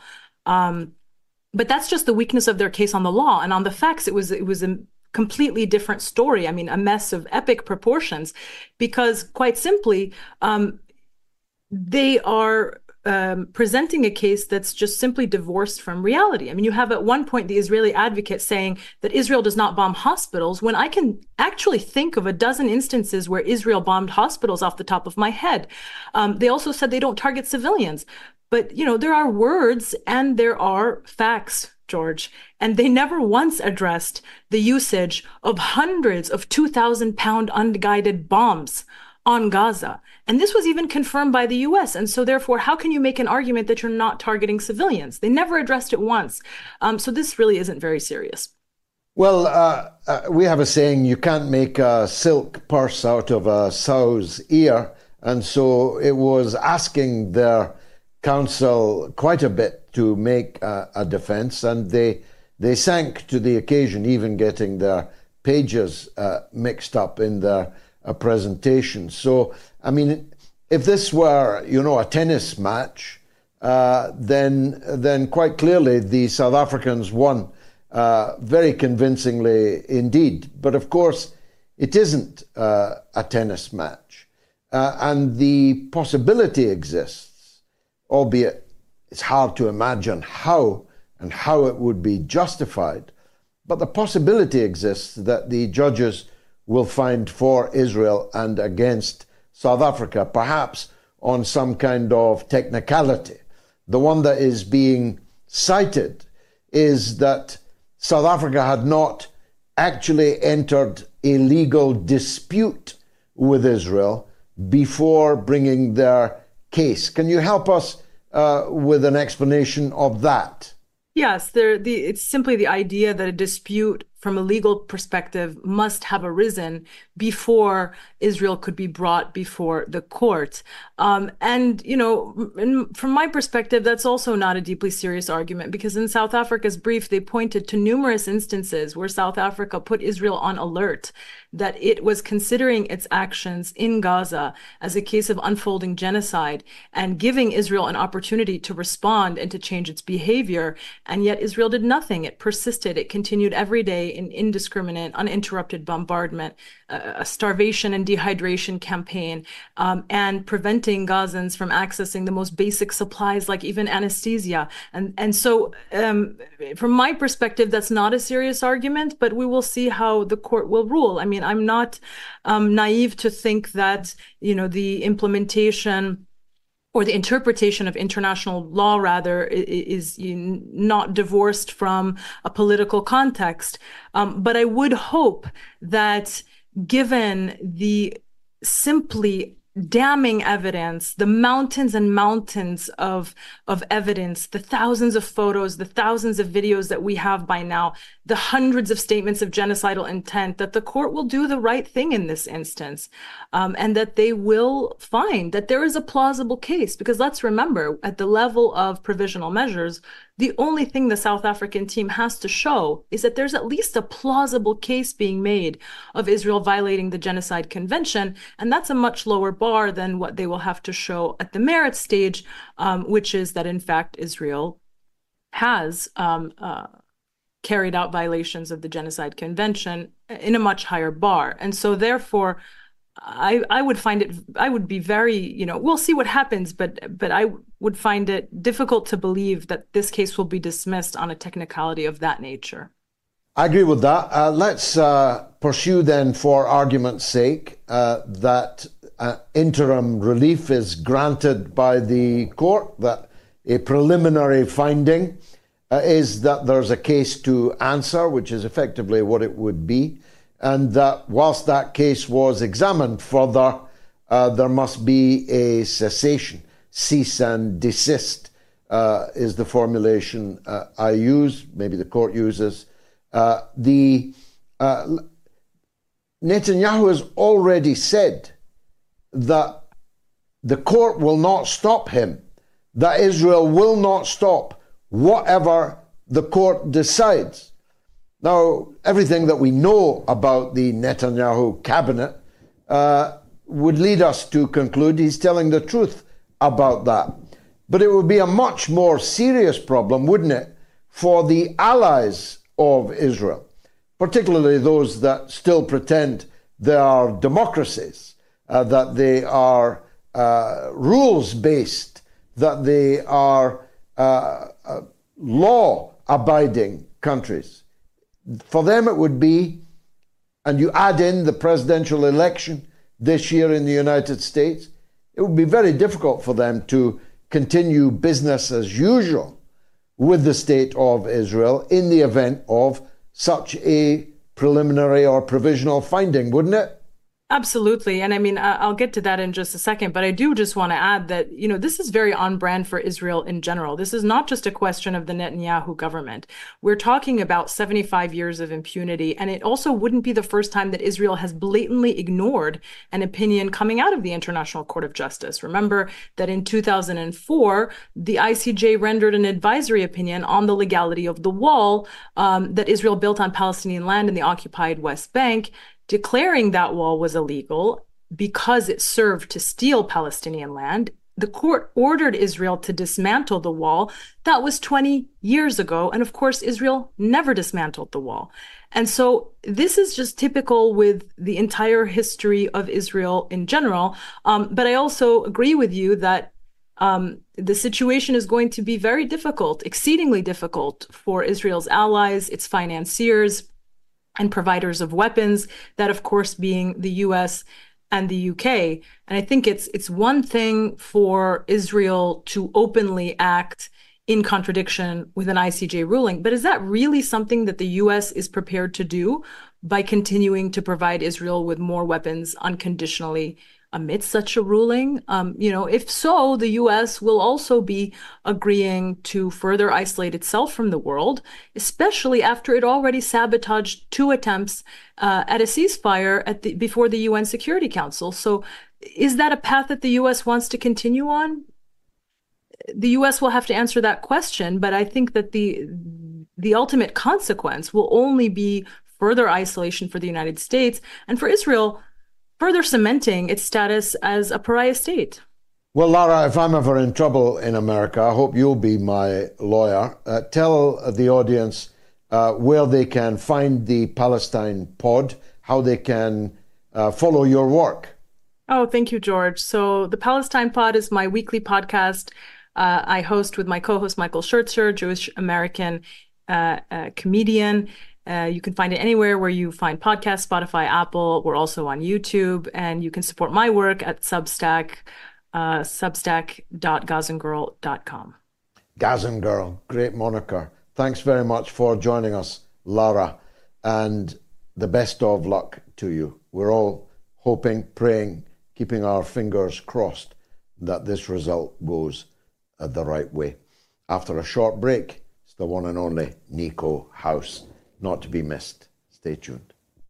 But that's just the weakness of their case on the law. And on the facts, it was a completely different story. I mean, a mess of epic proportions, because quite simply, they are presenting a case that's just simply divorced from reality. I mean, you have at one point the Israeli advocate saying that Israel does not bomb hospitals, when I can actually think of a dozen instances where Israel bombed hospitals off the top of my head. They also said they don't target civilians. But, you know, there are words and there are facts, George, and they never once addressed the usage of hundreds of 2,000-pound unguided bombs on Gaza. And this was even confirmed by the US. And so therefore, how can you make an argument that you're not targeting civilians? They never addressed it once. So this really isn't very serious. Well, we have a saying, you can't make a silk purse out of a sow's ear. And so it was asking their counsel quite a bit to make a defense. And they sank to the occasion, even getting their pages mixed up in their a presentation. So, I mean, if this were, you know, a tennis match, then quite clearly the South Africans won very convincingly indeed. But of course, it isn't a tennis match. And the possibility exists, albeit it's hard to imagine how it would be justified. But the possibility exists that the judges will find for Israel and against South Africa, perhaps on some kind of technicality. The one that is being cited is that South Africa had not actually entered a legal dispute with Israel before bringing their case. Can you help us with an explanation of that? Yes, it's simply the idea that a dispute from a legal perspective must have arisen before Israel could be brought before the court. And, you know, from my perspective, that's also not a deeply serious argument, because in South Africa's brief, they pointed to numerous instances where South Africa put Israel on alert that it was considering its actions in Gaza as a case of unfolding genocide and giving Israel an opportunity to respond and to change its behavior. And yet Israel did nothing. It persisted. It continued every day in indiscriminate, uninterrupted bombardment, a starvation and dehydration campaign, and preventing Gazans from accessing the most basic supplies like even anesthesia. And so from my perspective, that's not a serious argument, but we will see how the court will rule. I mean, I'm not naive to think that, you know, the implementation or the interpretation of international law, rather, is not divorced from a political context. But I would hope that given the simply damning evidence, the mountains and mountains of evidence, the thousands of photos, the thousands of videos that we have by now, the hundreds of statements of genocidal intent, that the court will do the right thing in this instance, and that they will find that there is a plausible case. Because let's remember, at the level of provisional measures, the only thing the South African team has to show is that there's at least a plausible case being made of Israel violating the Genocide Convention. And that's a much lower bar than what they will have to show at the merit stage, which is that, in fact, Israel has carried out violations of the Genocide Convention in a much higher bar. And so therefore, I would be very, we'll see what happens, but I would find it difficult to believe that this case will be dismissed on a technicality of that nature. I agree with that. Let's pursue then, for argument's sake, that interim relief is granted by the court, that a preliminary finding is that there's a case to answer, which is effectively what it would be, and that whilst that case was examined further, there must be a cessation. Cease and desist is the formulation I use, maybe the court uses. Netanyahu has already said that the court will not stop him, that Israel will not stop whatever the court decides. Now, everything that we know about the Netanyahu cabinet would lead us to conclude he's telling the truth about that. But it would be a much more serious problem, wouldn't it, for the allies of Israel, particularly those that still pretend they are democracies, that they are rules-based, that they are law-abiding countries. For them it would be, and you add in the presidential election this year in the United States, it would be very difficult for them to continue business as usual with the state of Israel in the event of such a preliminary or provisional finding, wouldn't it? Absolutely. And I mean, I'll get to that in just a second, but I do just want to add that, this is very on brand for Israel in general. This is not just a question of the Netanyahu government. We're talking about 75 years of impunity, and it also wouldn't be the first time that Israel has blatantly ignored an opinion coming out of the International Court of Justice. Remember that in 2004, the ICJ rendered an advisory opinion on the legality of the wall that Israel built on Palestinian land in the occupied West Bank, declaring that wall was illegal because it served to steal Palestinian land. The court ordered Israel to dismantle the wall. That was 20 years ago. And of course, Israel never dismantled the wall. And so this is just typical with the entire history of Israel in general. But I also agree with you that the situation is going to be very difficult, exceedingly difficult for Israel's allies, its financiers, and providers of weapons, that of course being the US and the UK. And I think it's one thing for Israel to openly act in contradiction with an ICJ ruling, but is that really something that the US is prepared to do by continuing to provide Israel with more weapons unconditionally amidst such a ruling? If so, the US will also be agreeing to further isolate itself from the world, especially after it already sabotaged 2 attempts at a ceasefire before the UN Security Council. So is that a path that the US wants to continue on? The US will have to answer that question, but I think that the ultimate consequence will only be further isolation for the United States, and for Israel, further cementing its status as a pariah state. Well, Lara, if I'm ever in trouble in America, I hope you'll be my lawyer. Tell the audience where they can find the Palestine Pod, how they can follow your work. Oh, thank you, George. So the Palestine Pod is my weekly podcast I host with my co-host Michael Schertzer, Jewish-American comedian. You can find it anywhere where you find podcasts, Spotify, Apple. We're also on YouTube, and you can support my work at Substack, substack.gazangirl.com. Gazan Girl, great moniker. Thanks very much for joining us, Lara, and the best of luck to you. We're all hoping, praying, keeping our fingers crossed that this result goes the right way. After a short break, it's the one and only Nico House. Not to be missed. Stay tuned.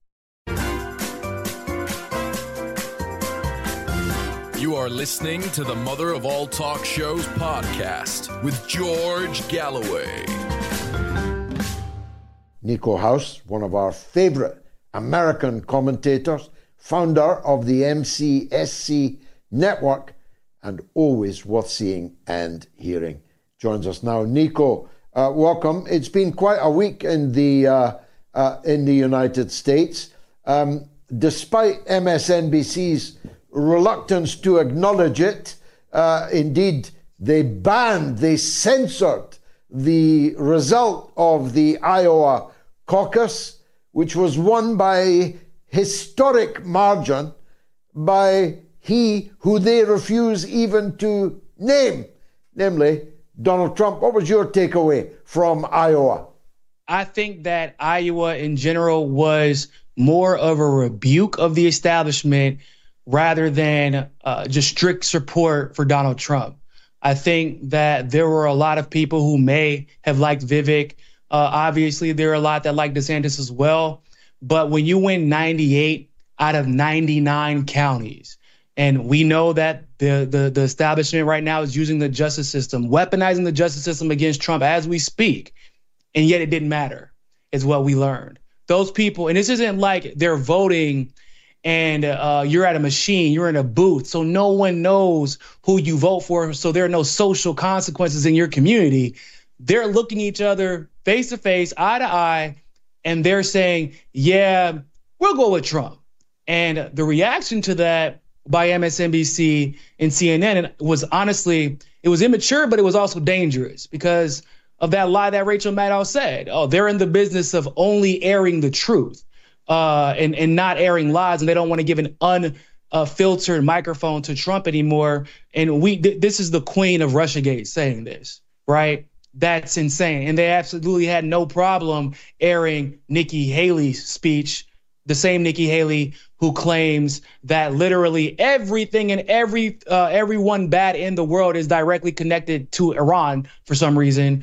You are listening to the Mother of All Talk Shows podcast with George Galloway. Nico House, one of our favorite American commentators, founder of the MCSC network, and always worth seeing and hearing, joins us now. Nico, welcome. It's been quite a week in the United States. Despite MSNBC's reluctance to acknowledge it, indeed, they censored the result of the Iowa caucus, which was won by historic margin by he who they refuse even to name, namely Donald Trump. What was your takeaway from Iowa? I think that Iowa in general was more of a rebuke of the establishment rather than just strict support for Donald Trump. I think that there were a lot of people who may have liked Vivek. Obviously, there are a lot that like DeSantis as well. But when you win 98 out of 99 counties, and we know that the establishment right now is using the justice system, weaponizing the justice system against Trump as we speak, and yet it didn't matter, is what we learned. Those people, and this isn't like they're voting and you're at a machine, you're in a booth, so no one knows who you vote for, so there are no social consequences in your community. They're looking each other face to face, eye to eye, and they're saying, yeah, we'll go with Trump. And the reaction to that by MSNBC and CNN was honestly, it was immature, but it was also dangerous because of that lie that Rachel Maddow said. Oh, they're in the business of only airing the truth and not airing lies, and they don't want to give an unfiltered microphone to Trump anymore. And this is the queen of Russiagate saying this, right? That's insane. And they absolutely had no problem airing Nikki Haley's speech, the same Nikki Haley who claims that literally everything and everyone bad in the world is directly connected to Iran for some reason.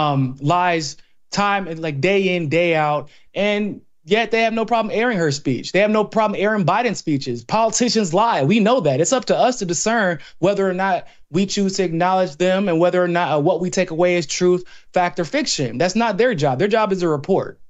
Lies time like day in, day out. And yet they have no problem airing her speech. They have no problem airing Biden's speeches. Politicians lie. We know that. It's up to us to discern whether or not we choose to acknowledge them and whether or not what we take away is truth, fact, or fiction. That's not their job. Their job is to report.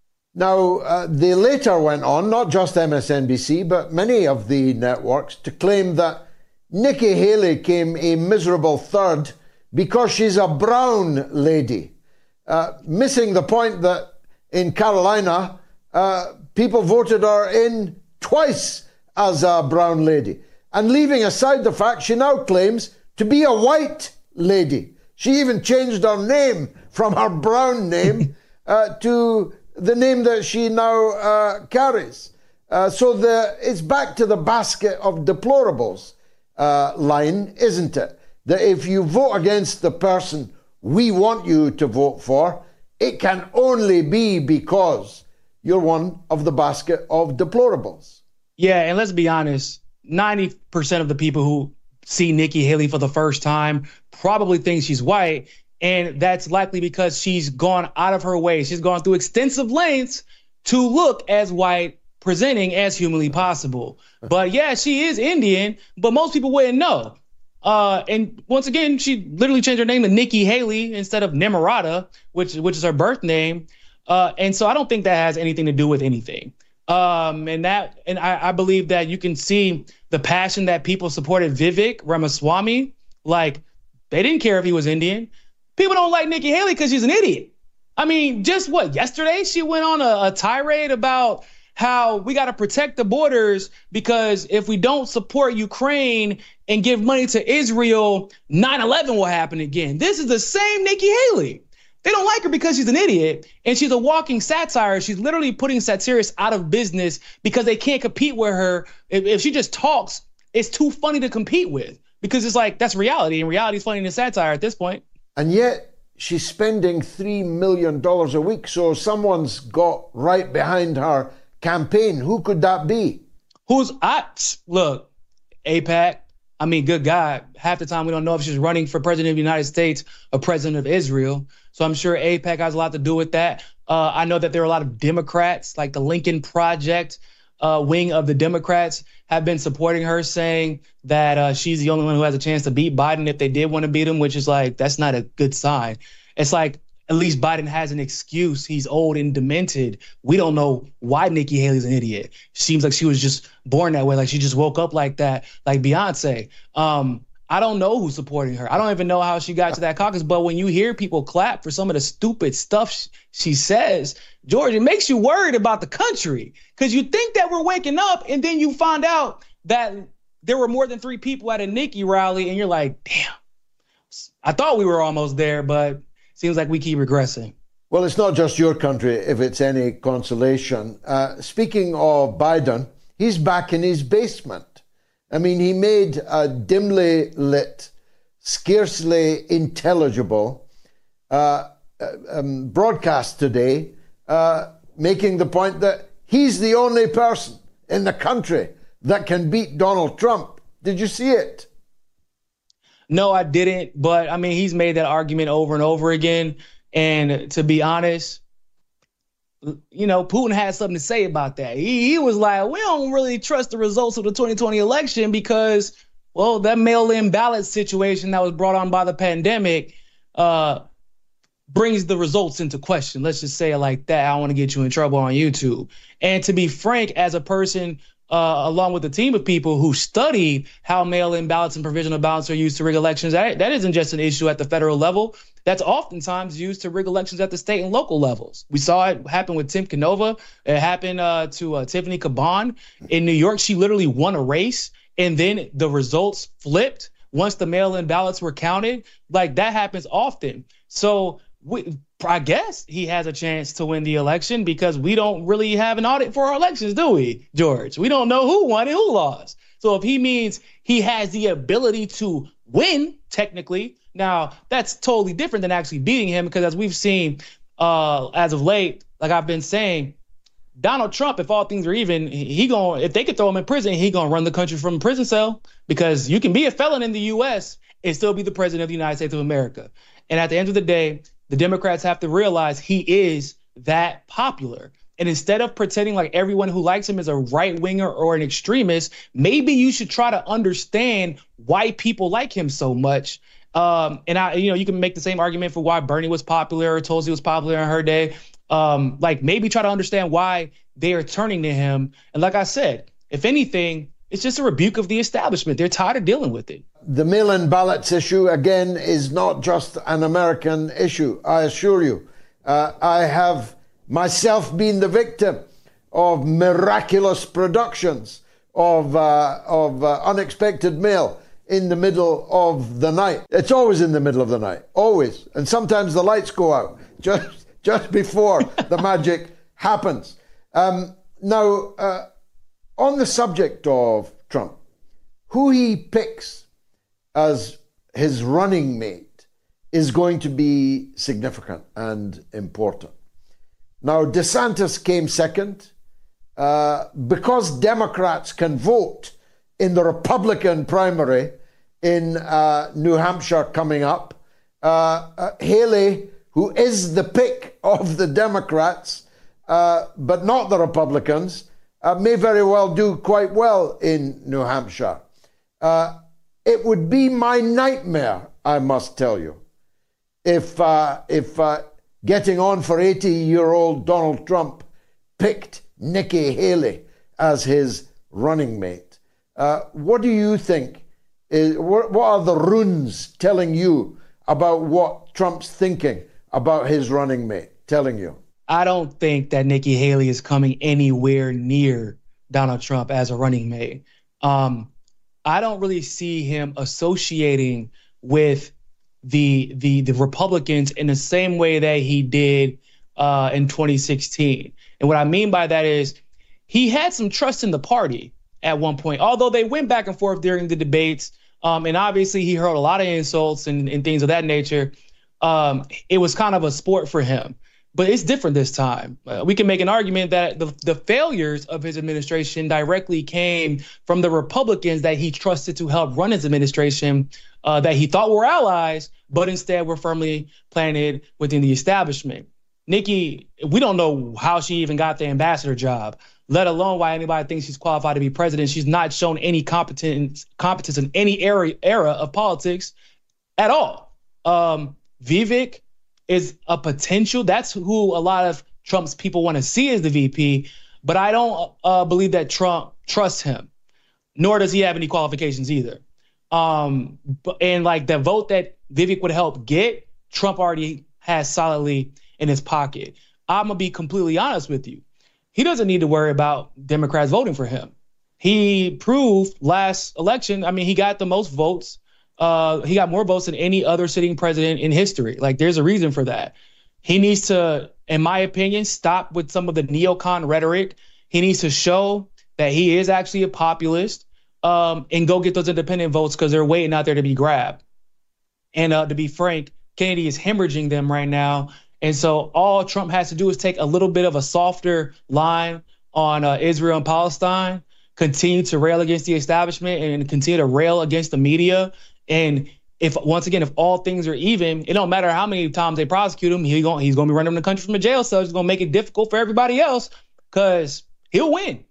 Now, they later went on, not just MSNBC, but many of the networks, to claim that Nikki Haley came a miserable third because she's a brown lady, missing the point that in Carolina, people voted her in twice as a brown lady, and leaving aside the fact she now claims to be a white lady. She even changed her name from her brown name to the name that she now carries. So it's back to the basket of deplorables line, isn't it? That if you vote against the person we want you to vote for, it can only be because you're one of the basket of deplorables. Yeah, and let's be honest, 90% of the people who see Nikki Haley for the first time probably think she's white. And that's likely because she's gone out of her way. She's gone through extensive lengths to look as white, presenting as humanly possible. But yeah, she is Indian, but most people wouldn't know. And once again, she literally changed her name to Nikki Haley instead of Nimarata, which is her birth name. And so I don't think that has anything to do with anything. And I believe that you can see the passion that people supported Vivek Ramaswamy. Like, they didn't care if he was Indian. People don't like Nikki Haley because she's an idiot. I mean, just yesterday she went on a tirade about how we got to protect the borders because if we don't support Ukraine and give money to Israel, 9/11 will happen again. This is the same Nikki Haley. They don't like her because she's an idiot and she's a walking satire. She's literally putting satirists out of business because they can't compete with her. If she just talks, it's too funny to compete with because it's like, that's reality, and reality is funny than satire at this point. And yet she's spending $3 million a week. So someone's got right behind her campaign. Who could that be? Look, AIPAC, I mean, good God, half the time we don't know if she's running for president of the United States or president of Israel. So I'm sure AIPAC has a lot to do with that. I know that there are a lot of Democrats, like the Lincoln Project wing of the Democrats, have been supporting her, saying that she's the only one who has a chance to beat Biden if they did want to beat him, which is like, that's not a good sign. It's like, at least Biden has an excuse. He's old and demented. We don't know why Nikki Haley's an idiot. Seems like she was just born that way. Like she just woke up like that, like Beyonce. I don't know who's supporting her. I don't even know how she got to that caucus. But when you hear people clap for some of the stupid stuff she says, George, it makes you worried about the country, because you think that we're waking up and then you find out that there were more than 3 people at a Nikki rally and you're like, damn, I thought we were almost there, but seems like we keep regressing. Well, it's not just your country, if it's any consolation. Speaking of Biden, he's back in his basement. I mean, he made a dimly lit, scarcely intelligible broadcast today, making the point that he's the only person in the country that can beat Donald Trump. Did you see it? No, I didn't. But I mean, he's made that argument over and over again. And to be honest, you know, Putin had something to say about that. He was like, we don't really trust the results of the 2020 election because, well, that mail-in ballot situation that was brought on by the pandemic brings the results into question. Let's just say it like that. I don't want to get you in trouble on YouTube. And to be frank, as a person, along with a team of people who studied how mail-in ballots and provisional ballots are used to rig elections, that isn't just an issue at the federal level. That's oftentimes used to rig elections at the state and local levels. We saw it happen with Tim Canova. It happened to Tiffany Caban in New York. She literally won a race, and then the results flipped once the mail-in ballots were counted. Like, that happens often. So I guess he has a chance to win the election because we don't really have an audit for our elections, do we, George? We don't know who won and who lost. So if he means he has the ability to win, technically, now that's totally different than actually beating him, because as we've seen as of late, like I've been saying, Donald Trump, if all things are even, if they could throw him in prison, he gonna run the country from a prison cell, because you can be a felon in the U.S. and still be the president of the United States of America. And at the end of the day, the Democrats have to realize he is that popular. And instead of pretending like everyone who likes him is a right winger or an extremist, maybe you should try to understand why people like him so much. You can make the same argument for why Bernie was popular or Tulsi was popular in her day. Maybe try to understand why they are turning to him. And like I said, if anything, it's just a rebuke of the establishment. They're tired of dealing with it. The mail-in ballots issue, again, is not just an American issue, I assure you. I have myself been the victim of miraculous productions of unexpected mail in the middle of the night. It's always in the middle of the night, always. And sometimes the lights go out just before the magic happens. Now, on the subject of Trump, who he picks as his running mate is going to be significant and important. Now, DeSantis came second. Because Democrats can vote in the Republican primary in New Hampshire coming up, Haley, who is the pick of the Democrats, but not the Republicans, may very well do quite well in New Hampshire. It would be my nightmare, I must tell you, if getting on for 80-year-old Donald Trump picked Nikki Haley as his running mate. What do you think? What are the runes telling you about what Trump's thinking about his running mate telling you? I don't think that Nikki Haley is coming anywhere near Donald Trump as a running mate. I don't really see him associating with the Republicans in the same way that he did in 2016. And what I mean by that is he had some trust in the party at one point, although they went back and forth during the debates. And obviously he heard a lot of insults and things of that nature. It was kind of a sport for him. But it's different this time. We can make an argument that the failures of his administration directly came from the Republicans that he trusted to help run his administration, that he thought were allies, but instead were firmly planted within the establishment. Nikki, we don't know how she even got the ambassador job, let alone why anybody thinks she's qualified to be president. She's not shown any competence in any era of politics at all. Vivek is a potential. That's who a lot of Trump's people want to see as the VP, but I don't believe that Trump trusts him, nor does he have any qualifications either. And like the vote that Vivek would help get, Trump already has solidly in his pocket. I'm going to be completely honest with you. He doesn't need to worry about Democrats voting for him. He proved last election, he got the most votes. He got more votes than any other sitting president in history. Like, there's a reason for that. He needs to, in my opinion, stop with some of the neocon rhetoric. He needs to show that he is actually a populist, and go get those independent votes because they're waiting out there to be grabbed. And to be frank, Kennedy is hemorrhaging them right now. And so all Trump has to do is take a little bit of a softer line on Israel and Palestine, continue to rail against the establishment and continue to rail against the media. And if all things are even, it don't matter how many times they prosecute him, he's going to be running the country from a jail cell. It's going to make it difficult for everybody else because he'll win.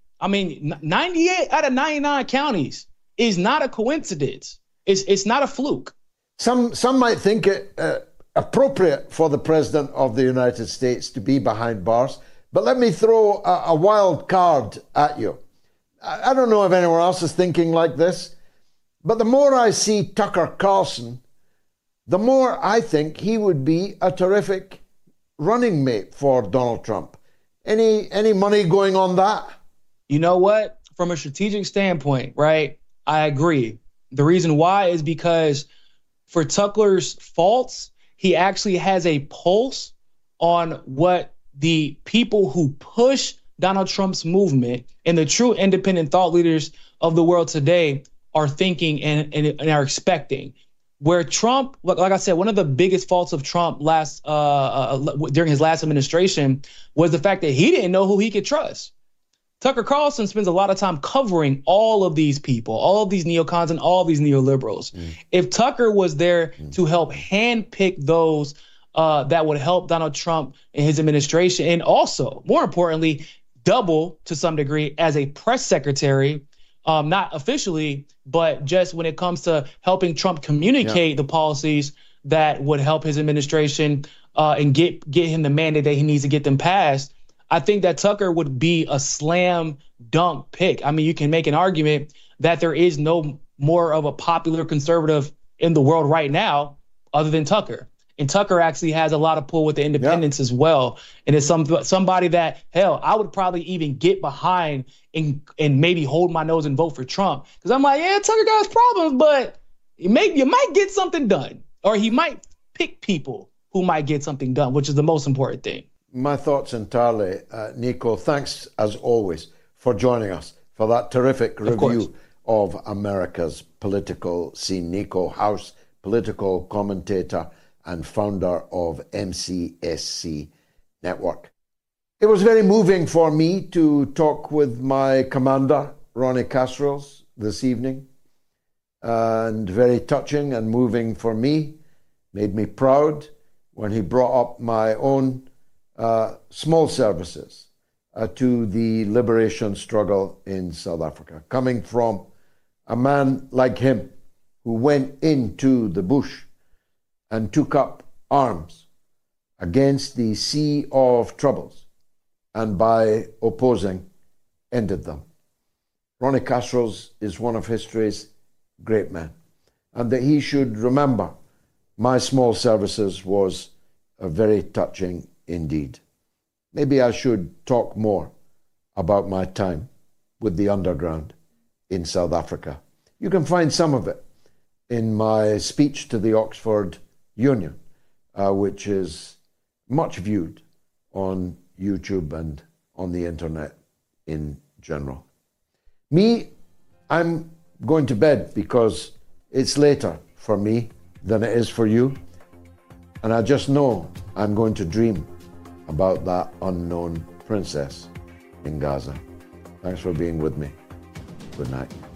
98 out of 99 counties is not a coincidence. It's not a fluke. Some might think it appropriate for the President of the United States to be behind bars. But let me throw a wild card at you. I don't know if anyone else is thinking like this, but the more I see Tucker Carlson, the more I think he would be a terrific running mate for Donald Trump. Any money going on that? You know what? From a strategic standpoint, right, I agree. The reason why is because for Tucker's faults, he actually has a pulse on what the people who push Donald Trump's movement and the true independent thought leaders of the world today are thinking and are expecting. Where Trump, like I said, one of the biggest faults of Trump during his last administration was the fact that he didn't know who he could trust. Tucker Carlson spends a lot of time covering all of these people, all of these neocons and all of these neoliberals. If Tucker was there to help handpick those that would help Donald Trump and his administration, and also, more importantly, double to some degree as a press secretary, not officially, but just when it comes to helping Trump communicate the policies that would help his administration and get him the mandate that he needs to get them passed, I think that Tucker would be a slam dunk pick. You can make an argument that there is no more of a popular conservative in the world right now other than Tucker. And Tucker actually has a lot of pull with the independents as well. And it's somebody that, hell, I would probably even get behind and maybe hold my nose and vote for Trump. Because I'm like, yeah, Tucker got his problems, but you might get something done. Or he might pick people who might get something done, which is the most important thing. My thoughts entirely, Nico. Thanks, as always, for joining us for that terrific review of America's political scene. Nico House, political commentator and founder of MCSC Network. It was very moving for me to talk with my commander, Ronnie Kasrils, this evening, and very touching and moving for me. Made me proud when he brought up my own small services to the liberation struggle in South Africa, coming from a man like him who went into the bush and took up arms against the sea of troubles and by opposing ended them. Ronnie Kasrils is one of history's great men, and that he should remember my small services was very touching indeed. Maybe I should talk more about my time with the underground in South Africa. You can find some of it in my speech to the Oxford Union, which is much viewed on YouTube and on the internet in general. Me, I'm going to bed because it's later for me than it is for you. And I just know I'm going to dream about that unknown princess in Gaza. Thanks for being with me. Good night.